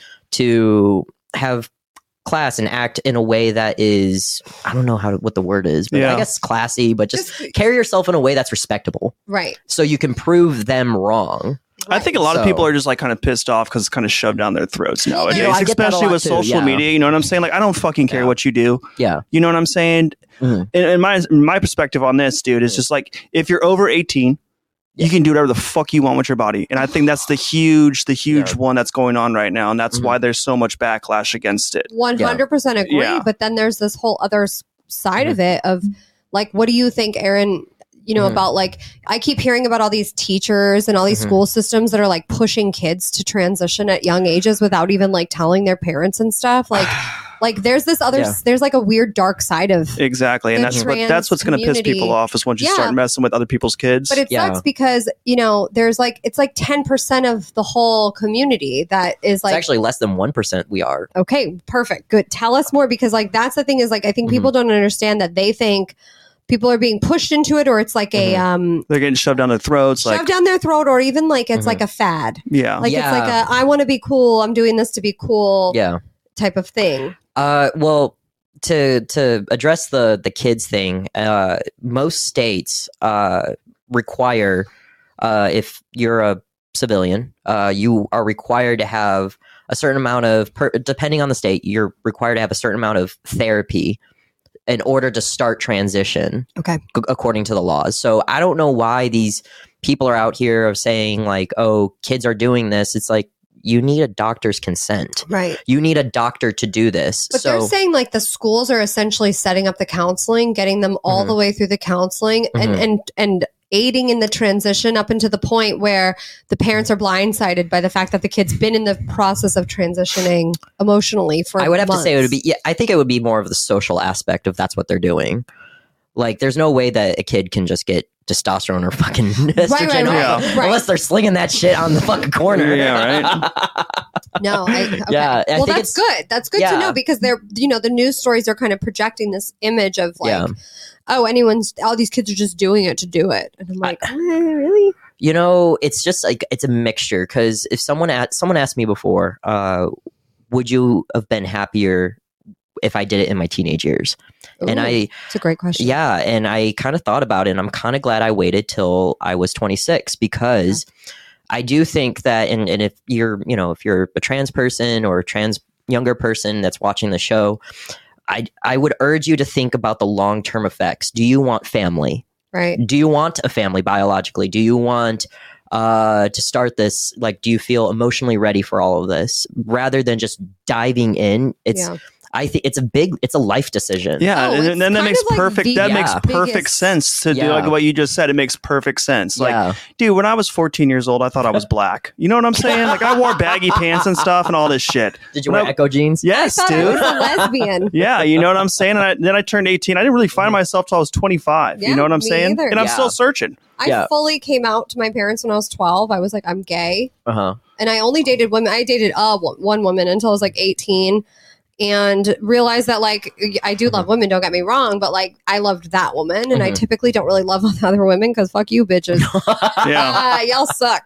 to have class and act in a way that is, I don't know what the word is, but I guess classy, but just carry yourself in a way that's respectable. Right. So you can prove them wrong. Right. I think a lot of people are just like kind of pissed off because it's kind of shoved down their throats nowadays, especially with social media. You know what I'm saying? Like, I don't fucking care what you do. Yeah. You know what I'm saying? And my perspective on this, dude, is just like, if you're over 18, you can do whatever the fuck you want with your body. And I think that's the huge one that's going on right now. And that's why there's so much backlash against it. 100% agree. Yeah. But then there's this whole other side of it of like, what do you think, Aaron, about like, I keep hearing about all these teachers and all these school systems that are like pushing kids to transition at young ages without even like telling their parents and stuff. Like there's this other, there's like a weird dark side of exactly, and that's what's going to piss people off is once you start messing with other people's kids. But it sucks because there's like it's like 10% of the whole community that is like it's actually less than 1%. We are okay, perfect, good. Tell us more because like that's the thing is like I think people don't understand that they think people are being pushed into it, or it's like a they're getting shoved down their throats, down their throat, or even like it's like a fad. Yeah, like it's like a I want to be cool. I'm doing this to be cool. Yeah, type of thing. Well, to address the kids thing, most states require if you're a civilian, you are required to have a certain amount of depending on the state, you're required to have a certain amount of therapy in order to start transition. Okay. According to the laws. So I don't know why these people are out here of saying like, oh, kids are doing this. It's like, you need a doctor's consent. Right. You need a doctor to do this. But they're saying like the schools are essentially setting up the counseling, getting them all the way through the counseling. And aiding in the transition up into the point where the parents are blindsided by the fact that the kid's been in the process of transitioning emotionally for I would have months. to say it would be, yeah, I think it would be more of the social aspect of that's what they're doing. Like, there's no way that a kid can just get testosterone or fucking estrogen right. unless they're slinging that shit on the fucking corner. Yeah, right. No, okay. Yeah, I well, think that's good. That's good to know because they're, the news stories are kind of projecting this image of like, all these kids are just doing it to do it. And I'm like, really? It's just like, it's a mixture. Because if someone asked me before, would you have been happier if I did it in my teenage years? Ooh, and it's a great question. Yeah. And I kind of thought about it, and I'm kind of glad I waited till I was 26 because I do think that, and if you're, if you're a trans person or a trans younger person that's watching the show, I would urge you to think about the long-term effects. Do you want family? Right. Do you want a family biologically? Do you want to start this? Like, do you feel emotionally ready for all of this? Rather than just diving in, I think it's a life decision. Yeah, and then that makes perfect biggest sense to do like what you just said. It makes perfect sense. Like, dude, when I was 14 years old, I thought I was black. You know what I'm saying? Like, I wore baggy pants and stuff and all this shit. Did you wear Echo jeans? Yes, I thought dude. I was a lesbian. Yeah, you know what I'm saying? And then I turned 18. I didn't really find myself till I was 25. Yeah, you know what I'm me saying? either. And I'm still searching. I fully came out to my parents when I was 12. I was like, I'm gay. Uh-huh. And I only dated women. I dated one woman until I was like 18. And realized that, like, I do love women, don't get me wrong, but, like, I loved that woman. And I typically don't really love other women because fuck you, bitches. Y'all suck.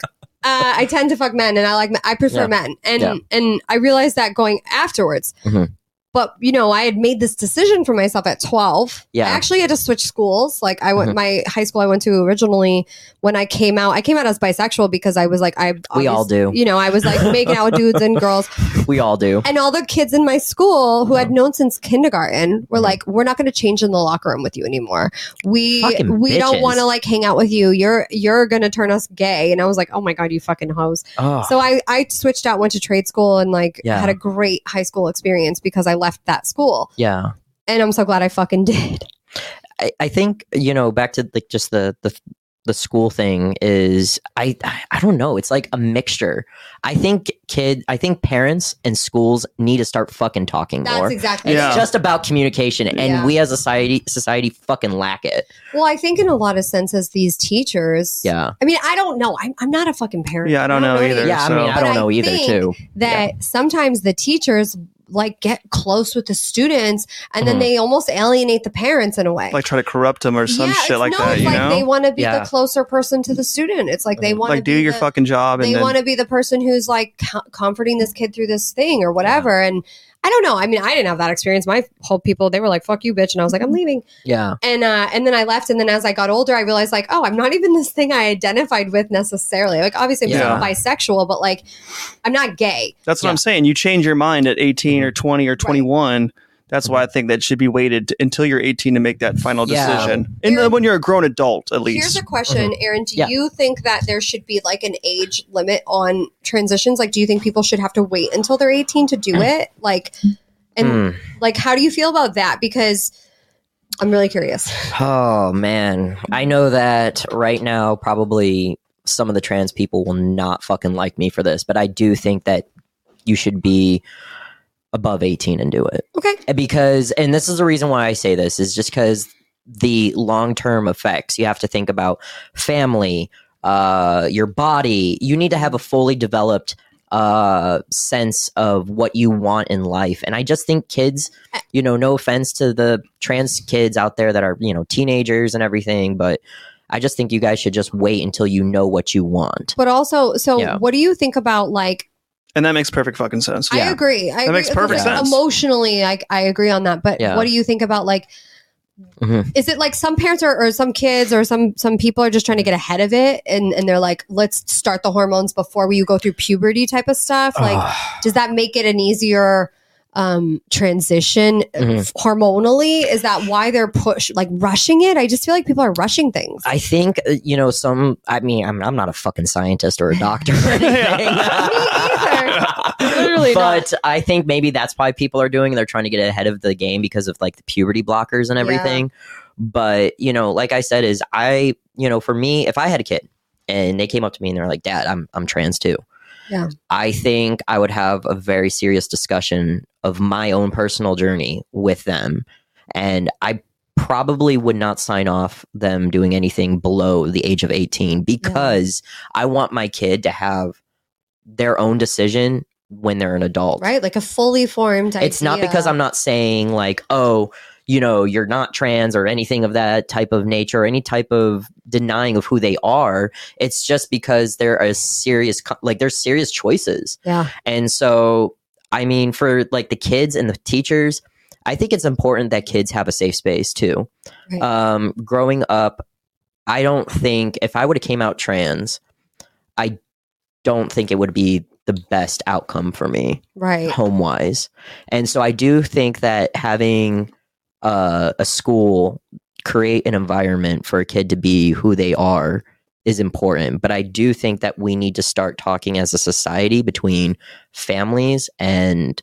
I tend to fuck men, and I prefer men. And I realized that going afterwards. But, I had made this decision for myself at 12. Yeah. I actually had to switch schools. Like, I went, my high school I went to originally, when I came out as bisexual because I was like, we all do. I was like making out with dudes and girls. We all do. And all the kids in my school who had known since kindergarten were like, we're not going to change in the locker room with you anymore. We don't want to like hang out with you. You're going to turn us gay. And I was like, oh my God, you fucking hoes. Oh. So I switched out, went to trade school and had a great high school experience because I left that school. Yeah. And I'm so glad I fucking did. I think, back to like just the school thing is I don't know. It's like a mixture. I think parents and schools need to start fucking talking more. That's exactly. It's just about communication, and we as a society fucking lack it. Well, I think in a lot of senses, these teachers. Yeah. I mean, I don't know. I'm not a fucking parent. Yeah, I don't know either. Yeah, so. I mean, I don't know either too. That sometimes the teachers like get close with the students and then they almost alienate the parents in a way. Like try to corrupt them or some shit like that, it's you like know? They want to be the closer person to the student. It's like they want to like do your fucking job. They want to be the person who's like comforting this kid through this thing or whatever. Yeah. And I don't know. I mean, I didn't have that experience. My whole people, they were like, fuck you, bitch. And I was like, I'm leaving. Yeah. And then I left. And then as I got older, I realized like, oh, I'm not even this thing I identified with necessarily. Like, obviously I'm still bisexual, but like, I'm not gay. That's what I'm saying. You change your mind at 18 or 20 or 21. Right. That's why I think that should be waited until you're 18 to make that final decision. And when you're a grown adult, at least. Here's a question, Aaron. Do you think that there should be like an age limit on transitions? Like, do you think people should have to wait until they're 18 to do it? Like, and like, how do you feel about that? Because I'm really curious. Oh, man. I know that right now, probably some of the trans people will not fucking like me for this, but I do think that you should be above 18 and do it. Okay. Because, and this is the reason why I say this, is just because the long-term effects, you have to think about family, your body. You need to have a fully developed sense of what you want in life. And I just think kids, no offense to the trans kids out there that are, teenagers and everything, but I just think you guys should just wait until you know what you want. But also, what do you think about like, and that makes perfect fucking sense. I agree. That makes perfect sense. Emotionally, I agree on that. But what do you think about like, is it like some parents or some kids or some people are just trying to get ahead of it and they're like, let's start the hormones before you go through puberty type of stuff? Like, does that make it an easier transition hormonally? Is that why they're rushing it? I just feel like people are rushing things. I think I'm not a fucking scientist or a doctor or anything. Me either. Literally but not. I think maybe that's why people are doing it. They're trying to get ahead of the game because of like the puberty blockers and everything. But like I said, is I for me, if I had a kid and they came up to me and they're like, Dad, I'm trans too. Yeah. I think I would have a very serious discussion of my own personal journey with them. And I probably would not sign off them doing anything below the age of 18 because I want my kid to have their own decision when they're an adult. Right? Like a fully formed idea. It's not because I'm not saying like, oh, you're not trans or anything of that type of nature or any type of denying of who they are. It's just because there's serious choices. Yeah. And so, I mean, for like the kids and the teachers, I think it's important that kids have a safe space too. Right. Growing up, I don't think if I would have came out trans, I don't think it would be the best outcome for me, right, home wise. And so I do think that having a school create an environment for a kid to be who they are is important. But I do think that we need to start talking as a society between families and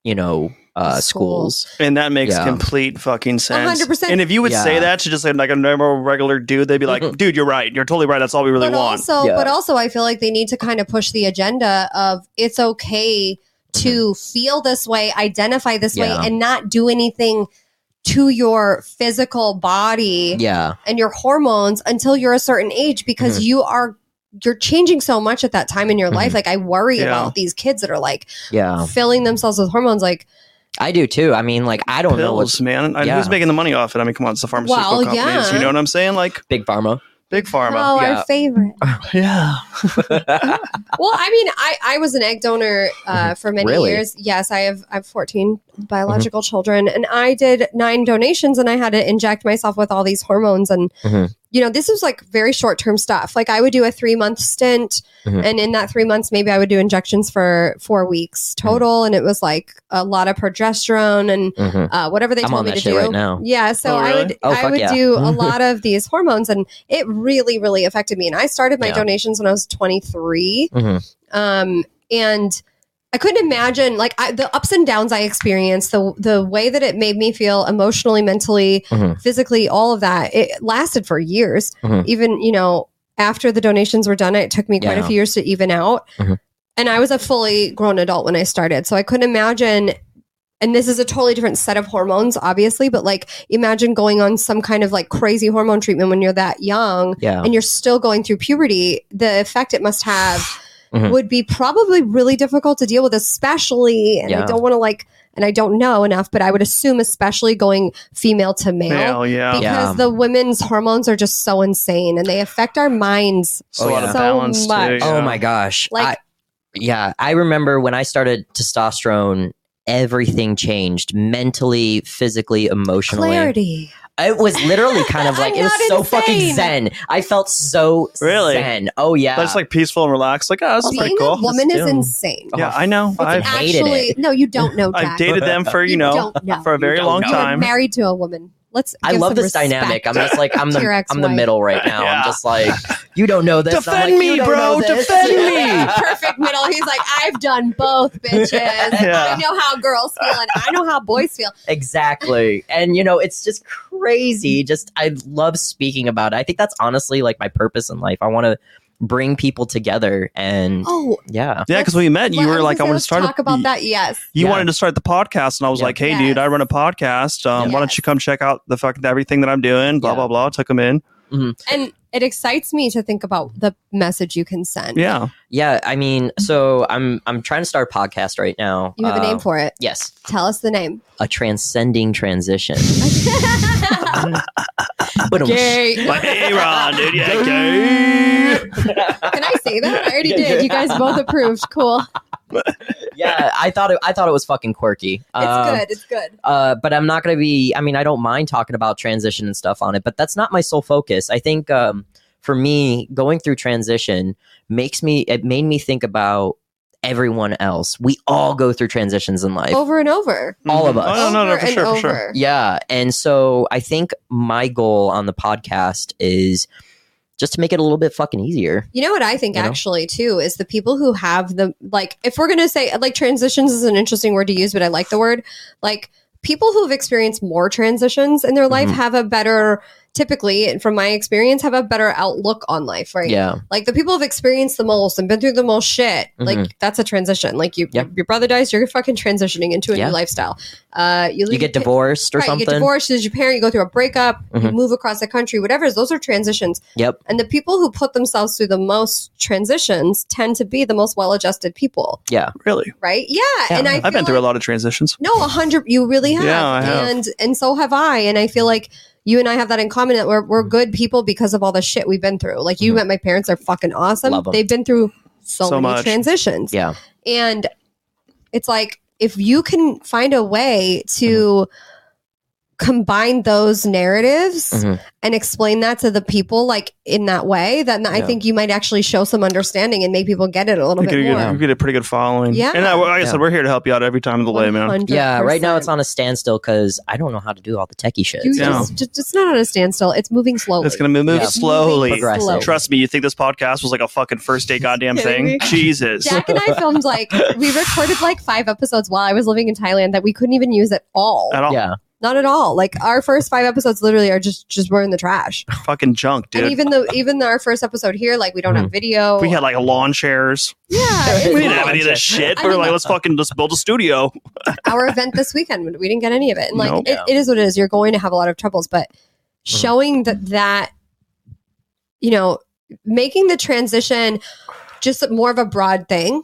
schools. And that makes complete fucking sense. 100%. And if you would say that to just like a normal regular dude, they'd be like, dude, you're right. You're totally right. That's all we really want. But also I feel like they need to kind of push the agenda of it's okay to feel this way, identify this way, and not do anything to your physical body and your hormones until you're a certain age, because you're changing so much at that time in your life. Like I worry about these kids that are like filling themselves with hormones. Like I do too. I mean, like I don't know what's man. Who's making the money off it? I mean, come on, it's the pharmaceutical companies. You know what I'm saying? Like Big Pharma. Big Pharma. Oh, our favorite. Yeah. Well, I mean, I was an egg donor for many years. Yes, I have 14 biological children, and I did 9 donations, and I had to inject myself with all these hormones. And, this was like very short-term stuff. Like I would do a 3-month stint, and in that 3 months, maybe I would do injections for 4 weeks total. And it was like a lot of progesterone and whatever they told me to do. Right now. Yeah. So I would do a lot of these hormones, and it really, really affected me. And I started my donations when I was 23. And I couldn't imagine like the ups and downs I experienced, the way that it made me feel emotionally, mentally, physically, all of that. It lasted for years. Even, after the donations were done, it took me quite a few years to even out. And I was a fully grown adult when I started. So I couldn't imagine, and this is a totally different set of hormones, obviously, but like imagine going on some kind of like crazy hormone treatment when you're that young and you're still going through puberty. The effect it must have would be probably really difficult to deal with, especially, and I don't want to and I don't know enough, but I would assume especially going female to male. Because the women's hormones are just so insane and they affect our minds so much. Too, Oh my gosh. I remember when I started testosterone, everything changed mentally, physically, emotionally. Clarity. It was literally kind of like, it was so fucking zen. I felt so zen. Oh, yeah. That's like peaceful and relaxed. Like, oh, this is pretty cool. Being a woman is insane. Yeah, I know. I've hated it. No, you don't know, Jack. I've dated them for, for a very long time. You're married to a woman. I love this dynamic. I'm just like, I'm the middle right now. I'm just like, you don't know this. Defend me, bro. Defend me. Perfect middle. He's like, I've done both, bitches. I know how girls feel and I know how boys feel. Exactly. And, it's just crazy. I love speaking about it. I think that's honestly like my purpose in life. I want to bring people together and because when we met you were like, I want to start talk about that. You wanted to start the podcast, and I was like, hey dude, I run a podcast, why don't you come check out the fucking everything that I'm doing, blah blah blah. Took him in. And it excites me to think about the message you can send. I mean, so I'm trying to start a podcast right now. You have a name for it? Yes. Tell us the name. A Transcending Transition. Gay. Like, hey, Ron, dude, gay. Can I say that? I already did. You guys both approved. Cool. Yeah, I thought it was fucking quirky. It's good. But I'm not going to be, I don't mind talking about transition and stuff on it, but that's not my sole focus. I think for me, going through transition it made me think about everyone else. We all go through transitions in life. Over and over. All of us. Oh, no, for sure. Yeah. And so I think my goal on the podcast is just to make it a little bit fucking easier. You know what I think actually too is the people who have if we're going to say like transitions is an interesting word to use, but I like the word, like people who have experienced more transitions in their life have a better typically, and from my experience, have a better outlook on life, right? Yeah. Like the people who've experienced the most and been through the most shit, like that's a transition. Like your brother dies, you're fucking transitioning into a new lifestyle. You get divorced or something. You get divorced as your parent, you go through a breakup, you move across the country, whatever it is, those are transitions. Yep. And the people who put themselves through the most transitions tend to be the most well-adjusted people. Yeah. Really? Right? Yeah. And I've been through a lot of transitions. No, 100. You really have. Yeah, I have. And so have I. And I feel like you and I have that in common, that we're good people because of all the shit we've been through. Like you met my parents, they're fucking awesome. Love 'em. They've been through so many much. transitions. Yeah. And it's like, if you can find a way to combine those narratives and explain that to the people like in that way, then I think you might actually show some understanding and make people get it a little bit more. You get a pretty good following. Yeah. And like I said, we're here to help you out every time of the way, man. 100%. Yeah, right now it's on a standstill because I don't know how to do all the techie shit. It's not on a standstill. It's moving slowly. It's going to move slowly. Progressive. Trust me, you think this podcast was like a fucking first day goddamn thing? Jesus. Jack and I filmed we recorded 5 episodes while I was living in Thailand that we couldn't even use at all. Yeah. Not at all. Like our first 5 episodes literally are just were in the trash. Fucking junk, dude. And even our first episode here, we don't have video. We had lawn chairs. Yeah. We didn't have any of this shit. We were like, let's build a studio. Our event this weekend, we didn't get any of it. And Nope. it is what it is. You're going to have a lot of troubles, but showing that making the transition just more of a broad thing.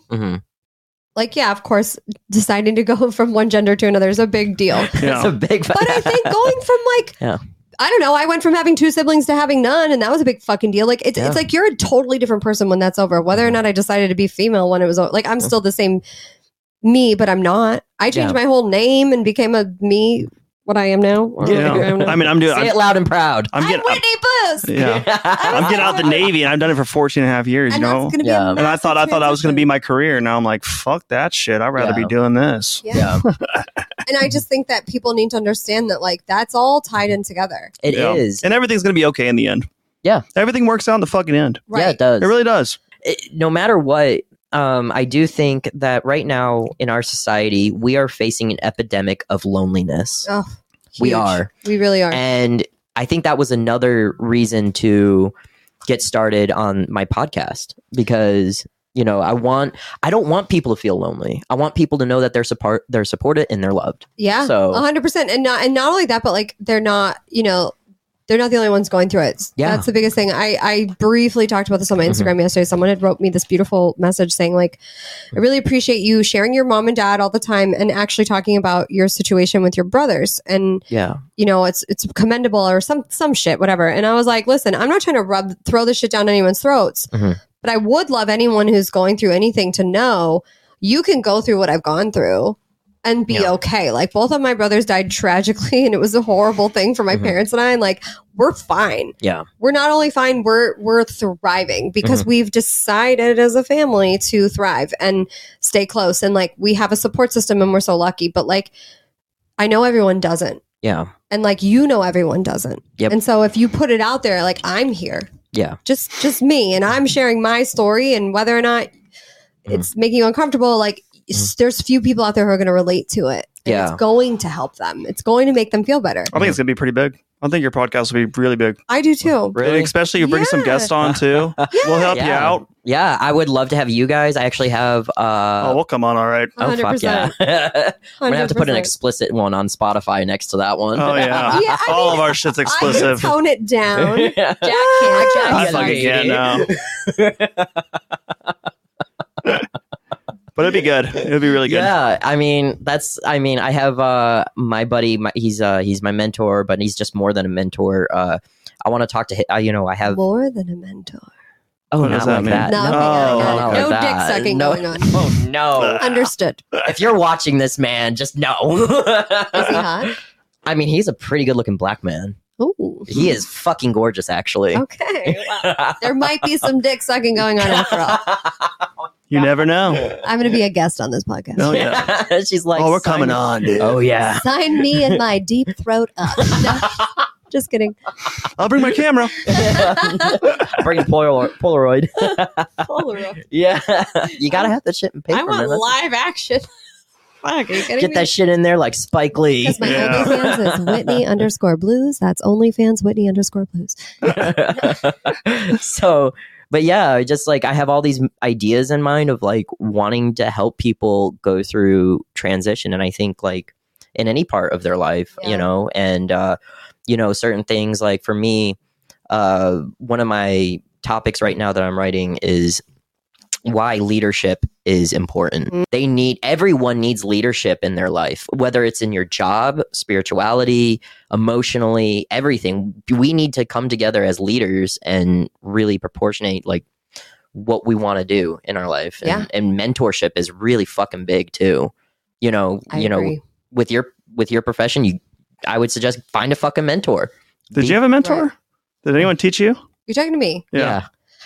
Of course, deciding to go from one gender to another is a big deal. It's a big. But I think going from I don't know, I went from having 2 siblings to having none, and that was a big fucking deal. It's like you're a totally different person when that's over. Whether or not I decided to be female when it was over, I'm still the same me, but I'm not. I changed my whole name and became a me. What I am now. I mean, I'm doing. Say it loud and proud. I'm Whitney Booth. Yeah, I'm getting out of the Navy, and I've done it for 14 and a half years. And that's gonna be a and I thought that was going to be my career. Now I'm like, fuck that shit. I'd rather be doing this. Yeah. And I just think that people need to understand that that's all tied in together. It is, and everything's going to be okay in the end. Yeah, everything works out in the fucking end. Right. Yeah, it does. It really does. No matter what. I do think that right now in our society, we are facing an epidemic of loneliness. Oh, we are. We really are. And I think that was another reason to get started on my podcast because, I don't want people to feel lonely. I want people to know that they're supported and they're loved. Yeah. So 100%. And not only that, but they're not, they're not the only ones going through it. Yeah. That's the biggest thing. I briefly talked about this on my Instagram yesterday. Someone had wrote me this beautiful message saying I really appreciate you sharing your mom and dad all the time and actually talking about your situation with your brothers. And, it's commendable or some shit, whatever. And I was like, listen, I'm not trying to throw this shit down anyone's throats, but I would love anyone who's going through anything to know you can go through what I've gone through and be okay. Both of my brothers died tragically and it was a horrible thing for my parents and I, and we're fine. Yeah. We're not only fine, we're thriving because we've decided as a family to thrive and stay close. And we have a support system and we're so lucky, but I know everyone doesn't. Yeah. And everyone doesn't. Yep. And so if you put it out there, I'm here. Yeah. Just me. And I'm sharing my story, and whether or not it's making you uncomfortable, there's few people out there who are going to relate to it. And it's going to help them. It's going to make them feel better. I think it's going to be pretty big. I think your podcast will be really big. I do too. Really? Especially you bring some guests on too. We'll help you out. Yeah, I would love to have you guys. I actually have we'll come on, all right. Oh, fuck yeah. I'm going to have to put an explicit one on Spotify next to that one. Oh, yeah. All of our shit's explicit. I tone it down. Jack can't. I fucking can't now. But it'd be good. It'd be really good. Yeah, I have my buddy. He's my mentor, but he's just more than a mentor. I want to talk to him. I have more than a mentor. Oh, what not like that. No dick sucking going on. Oh no. Understood. If you're watching this, man, just know. Is he hot? I mean, he's a pretty good-looking black man. Ooh. He is fucking gorgeous, actually. Okay. Well, there might be some dick sucking going on after all. You never know. I'm going to be a guest on this podcast. Oh, yeah. She's like, we're coming on, dude. Oh, yeah. Sign me and my deep throat up. No, just kidding. I'll bring my camera. Bring a Polaroid. Polaroid. Yeah. You got to have that shit in paper. I want live action. Fuck, are you kidding Get me? that shit in there like Spike Lee. Because my Yeah. OnlyFans is Whitney_blues. That's OnlyFans Whitney_blues. So, but yeah, just like I have all these ideas in mind of like wanting to help people go through transition. And I think like in any part of their life, Yeah. you know, and, you know, certain things like for me, one of my topics right now that I'm writing is why leadership is important. Everyone needs leadership in their life, whether it's in your job, spirituality, emotionally, everything. We need to come together as leaders and really proportionate like what we want to do in our life. Yeah. And mentorship is really fucking big too. You know, I agree. with your profession, I would suggest find a fucking mentor. Did you have a mentor? Right. Did anyone teach you? You're talking to me? Yeah.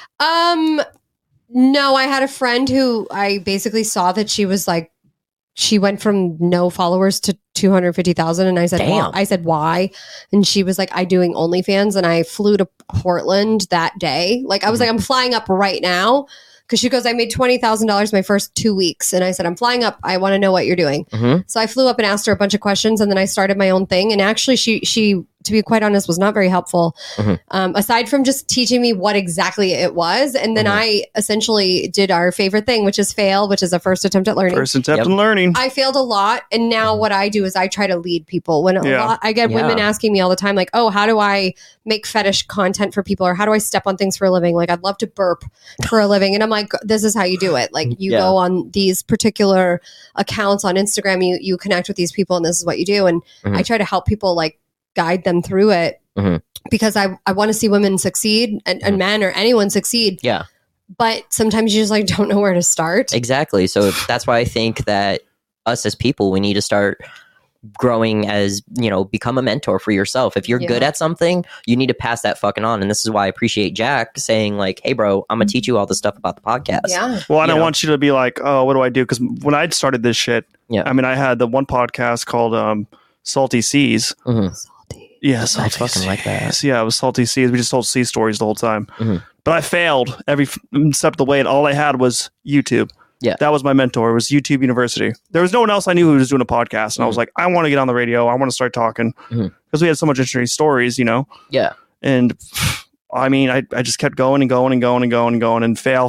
No, I had a friend who I basically saw that she was like, she went from no followers to 250,000. And I said, Damn. why? And she was like, I doing OnlyFans. And I flew to Portland that day. Like, I was like, I'm flying up right now. Cause she goes, I made $20,000 my first 2 weeks. And I said, I'm flying up. I want to know what you're doing. Mm-hmm. So I flew up and asked her a bunch of questions. And then I started my own thing. And actually she, to be quite honest, was not very helpful. Aside from just teaching me what exactly it was. And then I essentially did our favorite thing, which is fail, which is a first attempt at learning. First attempt Yep. in learning. I failed a lot. And now what I do is I try to lead people. When I get women asking me all the time, like, oh, how do I make fetish content for people? Or how do I step on things for a living? Like, I'd love to burp for a living. And I'm like, this is how you do it. Like, you go on these particular accounts on Instagram, you connect with these people, and this is what you do. And I try to help people like guide them through it because I want to see women succeed and men or anyone succeed. Yeah. But sometimes you just like don't know where to start. Exactly. So that's why I think that us as people, we need to start growing as, you know, become a mentor for yourself. If you're good at something, you need to pass that fucking on. And this is why I appreciate Jack saying like, hey bro, I'm gonna teach you all this stuff about the podcast. Yeah. Well, I don't know. want you to be like, oh, what do I do? Because when I started this shit, I mean, I had the one podcast called Salty Seas. Yeah, Salty I fucking like that. Seas. Yeah, it was Salty Seas. We just told sea stories the whole time. But I failed every step of the way, and all I had was YouTube. Yeah. That was my mentor. It was YouTube University. There was no one else I knew who was doing a podcast. And I was like, I want to get on the radio. I want to start talking. Because we had so much interesting stories, you know? Yeah. And I mean, I just kept going and going and going and going and going and fail.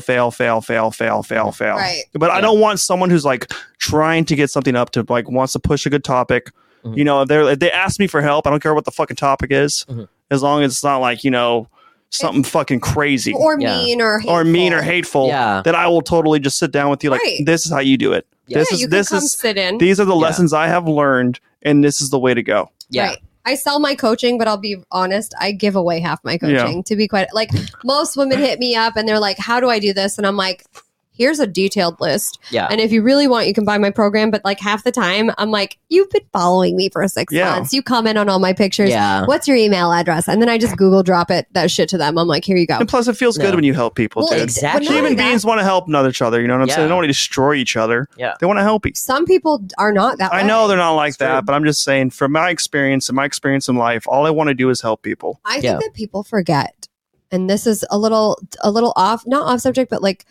Right. But I don't want someone who's like trying to get something up to like wants to push a good topic. You know, if they ask me for help, I don't care what the fucking topic is, as long as it's not like, you know, something fucking crazy Or mean or hateful. Then I will totally just sit down with you like, this is how you do it. This is sit in. These are the lessons I have learned, and this is the way to go. Yeah. Right. I sell my coaching, but I'll be honest, I give away half my coaching to be quite like most women hit me up and they're like, how do I do this? And I'm like, here's a detailed list. Yeah. And if you really want, you can buy my program. But like half the time, I'm like, you've been following me for 6 months. You comment on all my pictures. Yeah. What's your email address? And then I just Google drop that shit to them. I'm like, here you go. And plus, it feels good when you help people, Well, too. Exactly. Human beings want to help each other. You know what I'm saying? They don't want to destroy each other. Yeah. They want to help each. Some people are not that way. I know they're not like that, but I'm just saying, from my experience and my experience in life, all I want to do is help people. I think that people forget, and this is a little off, not off subject, but like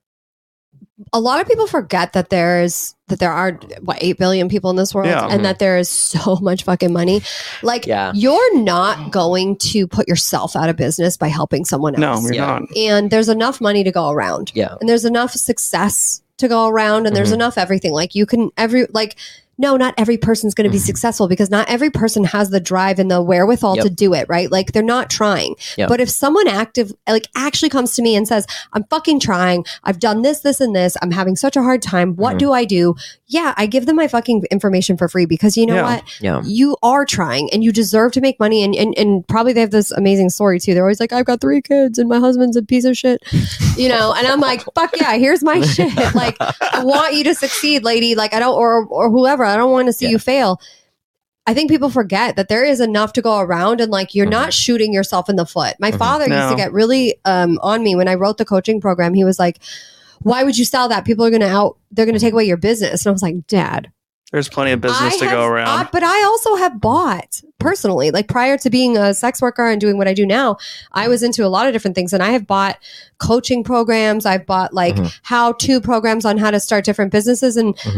a lot of people forget that there are 8 billion people in this world, and that there is so much fucking money. Like, you're not going to put yourself out of business by helping someone else. No, you're not. And there's enough money to go around. Yeah. And there's enough success to go around, and there's enough everything. Like, you can no, not every person's going to be successful because not every person has the drive and the wherewithal to do it, right? Like, they're not trying. But if someone actually comes to me and says, I'm fucking trying, I've done this, this, and this, I'm having such a hard time, what do I do? Yeah, I give them my fucking information for free because you know what? Yeah. You are trying and you deserve to make money. And probably they have this amazing story too. They're always like, I've got 3 kids and my husband's a piece of shit, you know? And I'm like, fuck yeah, here's my shit. Like, I want you to succeed, lady. Like, I don't, or whoever, I don't want to see you fail. I think people forget that there is enough to go around, and like, you're not shooting yourself in the foot. My father used to get really on me when I wrote the coaching program. He was like, why would you sell that? People are they're going to take away your business. And I was like, Dad, there's plenty of business to go around. But I also have bought personally, like prior to being a sex worker and doing what I do now, I was into a lot of different things, and I have bought coaching programs. I've bought like how-to programs on how to start different businesses. And I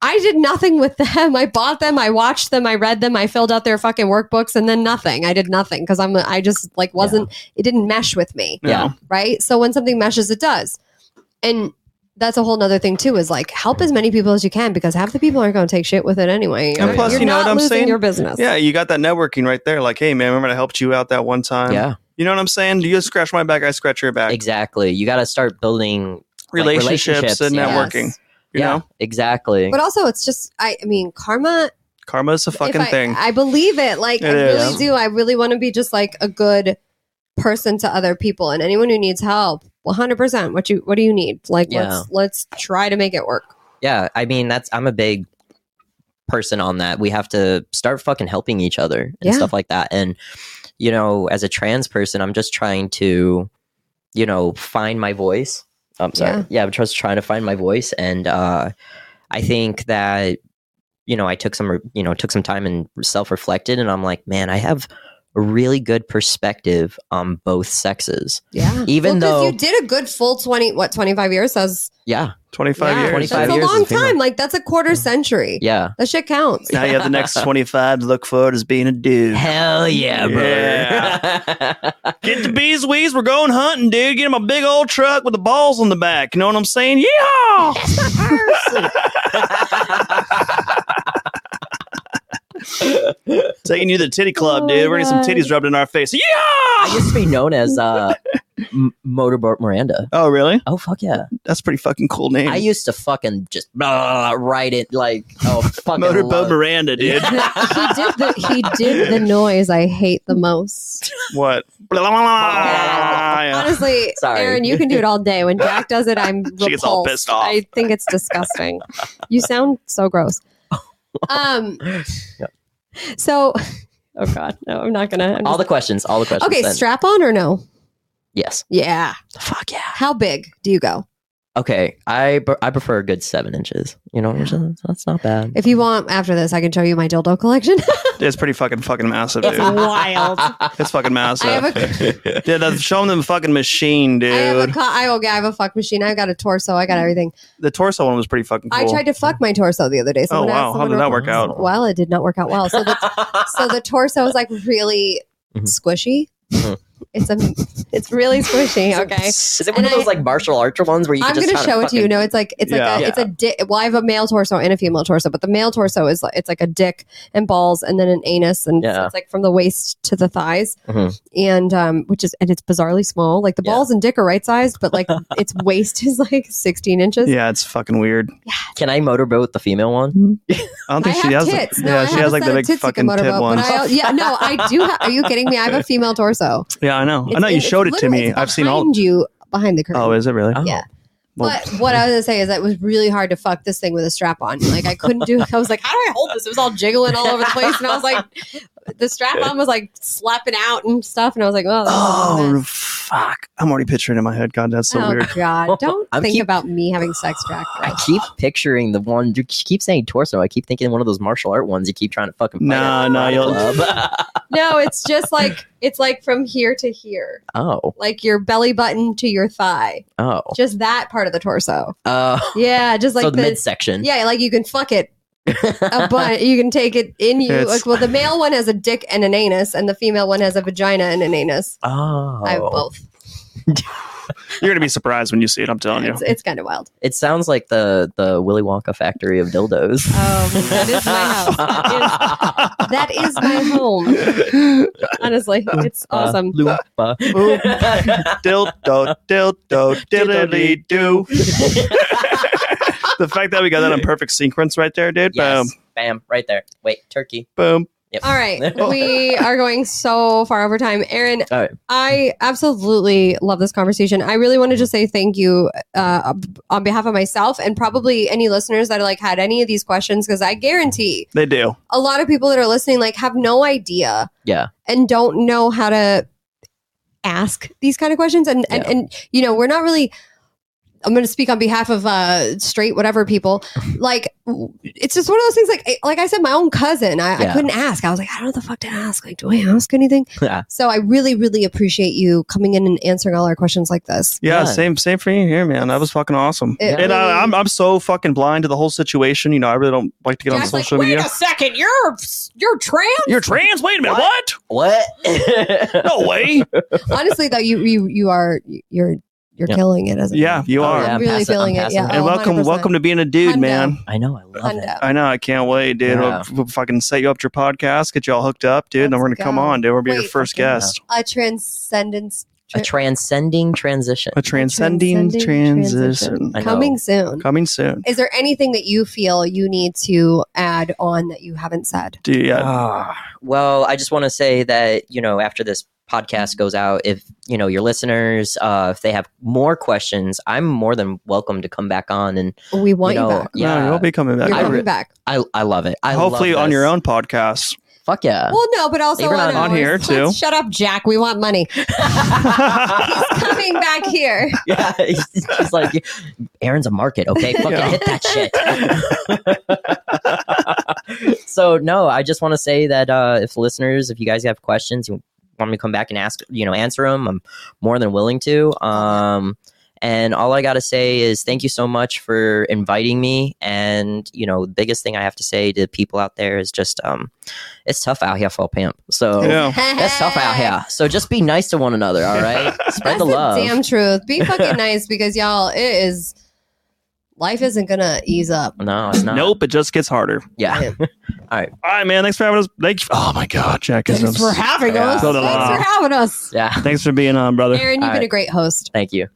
I did nothing with them. I bought them. I watched them. I read them. I filled out their fucking workbooks and then nothing. I did nothing because I just like wasn't, it didn't mesh with me. Yeah. Right. So when something meshes, it does. And that's a whole nother thing too, is like help as many people as you can because half the people aren't going to take shit with it anyway. And plus, you're you know not what I'm losing saying? your business. Yeah, you got that networking right there. Like, hey, man, remember I helped you out that one time? Yeah. You know what I'm saying? You scratch my back, I scratch your back. Exactly. You got to start building Relationships and networking. Yes. You know? Exactly. But also, it's just, I mean, karma. Karma is a fucking thing. I believe it. Like, It I really is. do. I really want to be just like a good person to other people and anyone who needs help. 100%. What do you need? Like, let's try to make it work. Yeah. I mean, I'm a big person on that. We have to start fucking helping each other and stuff like that. And, you know, as a trans person, I'm just trying to, you know, find my voice. I'm sorry. Yeah, I'm just trying to find my voice. And I think that, you know, I took some time and self-reflected and I'm like, man, I have a really good perspective on both sexes. Yeah. Even though you did a good full 25 years. That's 25 years. 25 that's a years long as a female. time. Like that's a quarter century. Yeah. That shit counts. Now you have the next 25 to look forward as being a dude. Hell yeah, bro. Yeah. Get the bees wees. We're going hunting, dude. Get him a big old truck with the balls on the back. You know what I'm saying? Yeah. Taking you to the titty club, dude. We're getting some titties rubbed in our face. Yeah. I used to be known as Motorboat Miranda. Oh, really? Oh, fuck yeah. That's a pretty fucking cool name. I used to fucking just write it like, oh, fucking Motorboat Miranda, dude. He did the noise I hate the most. What? Honestly, Sorry. Aaron, you can do it all day. When Jack does it, I'm repulsed. She gets all pissed off. I think it's disgusting. You sound so gross. So, oh god, no, I'm not gonna. All the questions. Okay, then. strap on or no? Yes. Yeah. Fuck yeah. How big do you go? Okay, I prefer a good 7 inches. You know, that's not bad. If you want, after this, I can show you my dildo collection. It's pretty fucking massive, dude. It's wild. It's fucking massive. I have Dude, show them the fucking machine, dude. I have a fuck machine. I've got a torso. I got everything. The torso one was pretty fucking cool. I tried to fuck my torso the other day. Oh, wow. How did that work out? Well, it did not work out well. So the torso is like really squishy. It's really squishy. Okay. Is it one of those like martial arts ones where you? I'm going to show it to you. No, it's a dick. Well, I have a male torso and a female torso, but the male torso is it's like a dick and balls and then an anus, and so it's like from the waist to the thighs, and it's bizarrely small. Like the balls and dick are right sized, but like its waist is like 16 inches. Yeah, it's fucking weird. Yeah. Can I motorboat the female one? I don't think she has. Tits. Yeah, she has like the big fucking tit ones. I do. Are you kidding me? I have a female torso. Yeah, I know. I know you showed it to me. I've seen all. You behind the curtain. Oh, is it really? Oh. Yeah. Well, But what I was gonna say is that it was really hard to fuck this thing with a strap on. Like I couldn't do. I was like, how do I hold this? It was all jiggling all over the place, and I was like, the strap on was like slapping out and stuff, and I was like, oh fuck! I'm already picturing it in my head. God, that's so weird. God, don't think about me having sex, Jack. I keep picturing the one. You keep saying torso. I keep thinking one of those martial art ones. You keep trying to fucking. No, you'll. No, it's just like from here to here. Oh, like your belly button to your thigh. Oh, just that part of the torso. Oh, yeah, just like so the midsection. Yeah, like you can fuck it. But you can take it in you. Like, well, the male one has a dick and an anus, and the female one has a vagina and an anus. Oh, I have both. You're gonna be surprised when you see it. I'm telling you, it's kind of wild. It sounds like the Willy Wonka factory of dildos. That is my house. That is my home. Honestly, it's awesome. Dildo, diddly do. The fact that we got that in perfect sequence right there, dude. Yes. Boom. Bam. Right there. Wait, turkey. Boom. Yep. All right. We are going so far over time. Aaron, right. I absolutely love this conversation. I really want to just say thank you on behalf of myself and probably any listeners that like had any of these questions, because I guarantee they do. A lot of people that are listening like have no idea. Yeah. And don't know how to ask these kind of questions. And you know, we're not really I'm going to speak on behalf of straight whatever people. Like, it's just one of those things. Like I said, my own cousin. I couldn't ask. I was like, I don't know what the fuck to ask. Like, do I ask anything? Yeah. So I really, really appreciate you coming in and answering all our questions like this. Yeah, same for you here, man. That was fucking awesome. And really, I'm so fucking blind to the whole situation. I really don't like to get on social media. Wait a second, you're trans? You're trans? Wait a minute, What? No way. Honestly, though, you're killing it as a Yeah, you are. I'm really feeling it. Yeah. And welcome to being a dude, man. I know, I love it. I know, I can't wait, dude. Yeah. We'll fucking set you up to your podcast, get you all hooked up, dude, and then we're gonna come on, dude. We'll be your first guest. A transcendence. A transcending transition. A transcending transition. Coming soon. Coming soon. Is there anything that you feel you need to add on that you haven't said? Well, I just want to say that, after this podcast goes out, if, your listeners, if they have more questions, I'm more than welcome to come back on. And we want you back. Yeah, you'll be coming back. You're coming back. I love it. Hopefully on your own podcast. Fuck yeah. Well, no, but also on here too. Shut up, Jack. We want money. He's coming back here. Yeah, he's like, Aaron's a market, okay? Fucking hit that shit. So no, I just want to say that if you guys have questions, you want me to come back and answer them, I'm more than willing to. And all I got to say is thank you so much for inviting me. And, the biggest thing I have to say to people out there is just, it's tough out here for a pimp. So that's tough out here. So just be nice to one another. All right. Spread the love. That's the damn truth. Be fucking nice because life isn't going to ease up. No, it's not. Nope. It just gets harder. Yeah. All right, man. Thanks for having us. Oh my God, Jack. Thanks for having us. Thanks for having us. Yeah. Thanks for being on, brother. Aaron, you've been a great host. Thank you.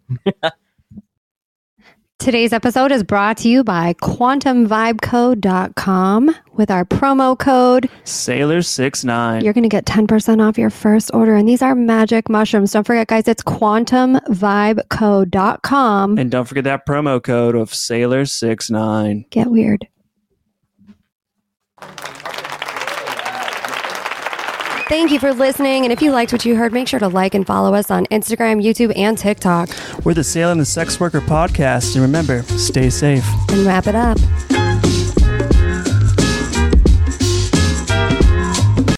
Today's episode is brought to you by QuantumVibeCode.com. With our promo code Sailor69, you're going to get 10% off your first order. And these are magic mushrooms. Don't forget, guys, it's QuantumVibeCode.com. And don't forget that promo code of Sailor69. Get weird. Thank you for listening. And if you liked what you heard, make sure to like and follow us on Instagram, YouTube, and TikTok. We're the Sailor and the Sex Worker podcast. And remember, stay safe. And wrap it up.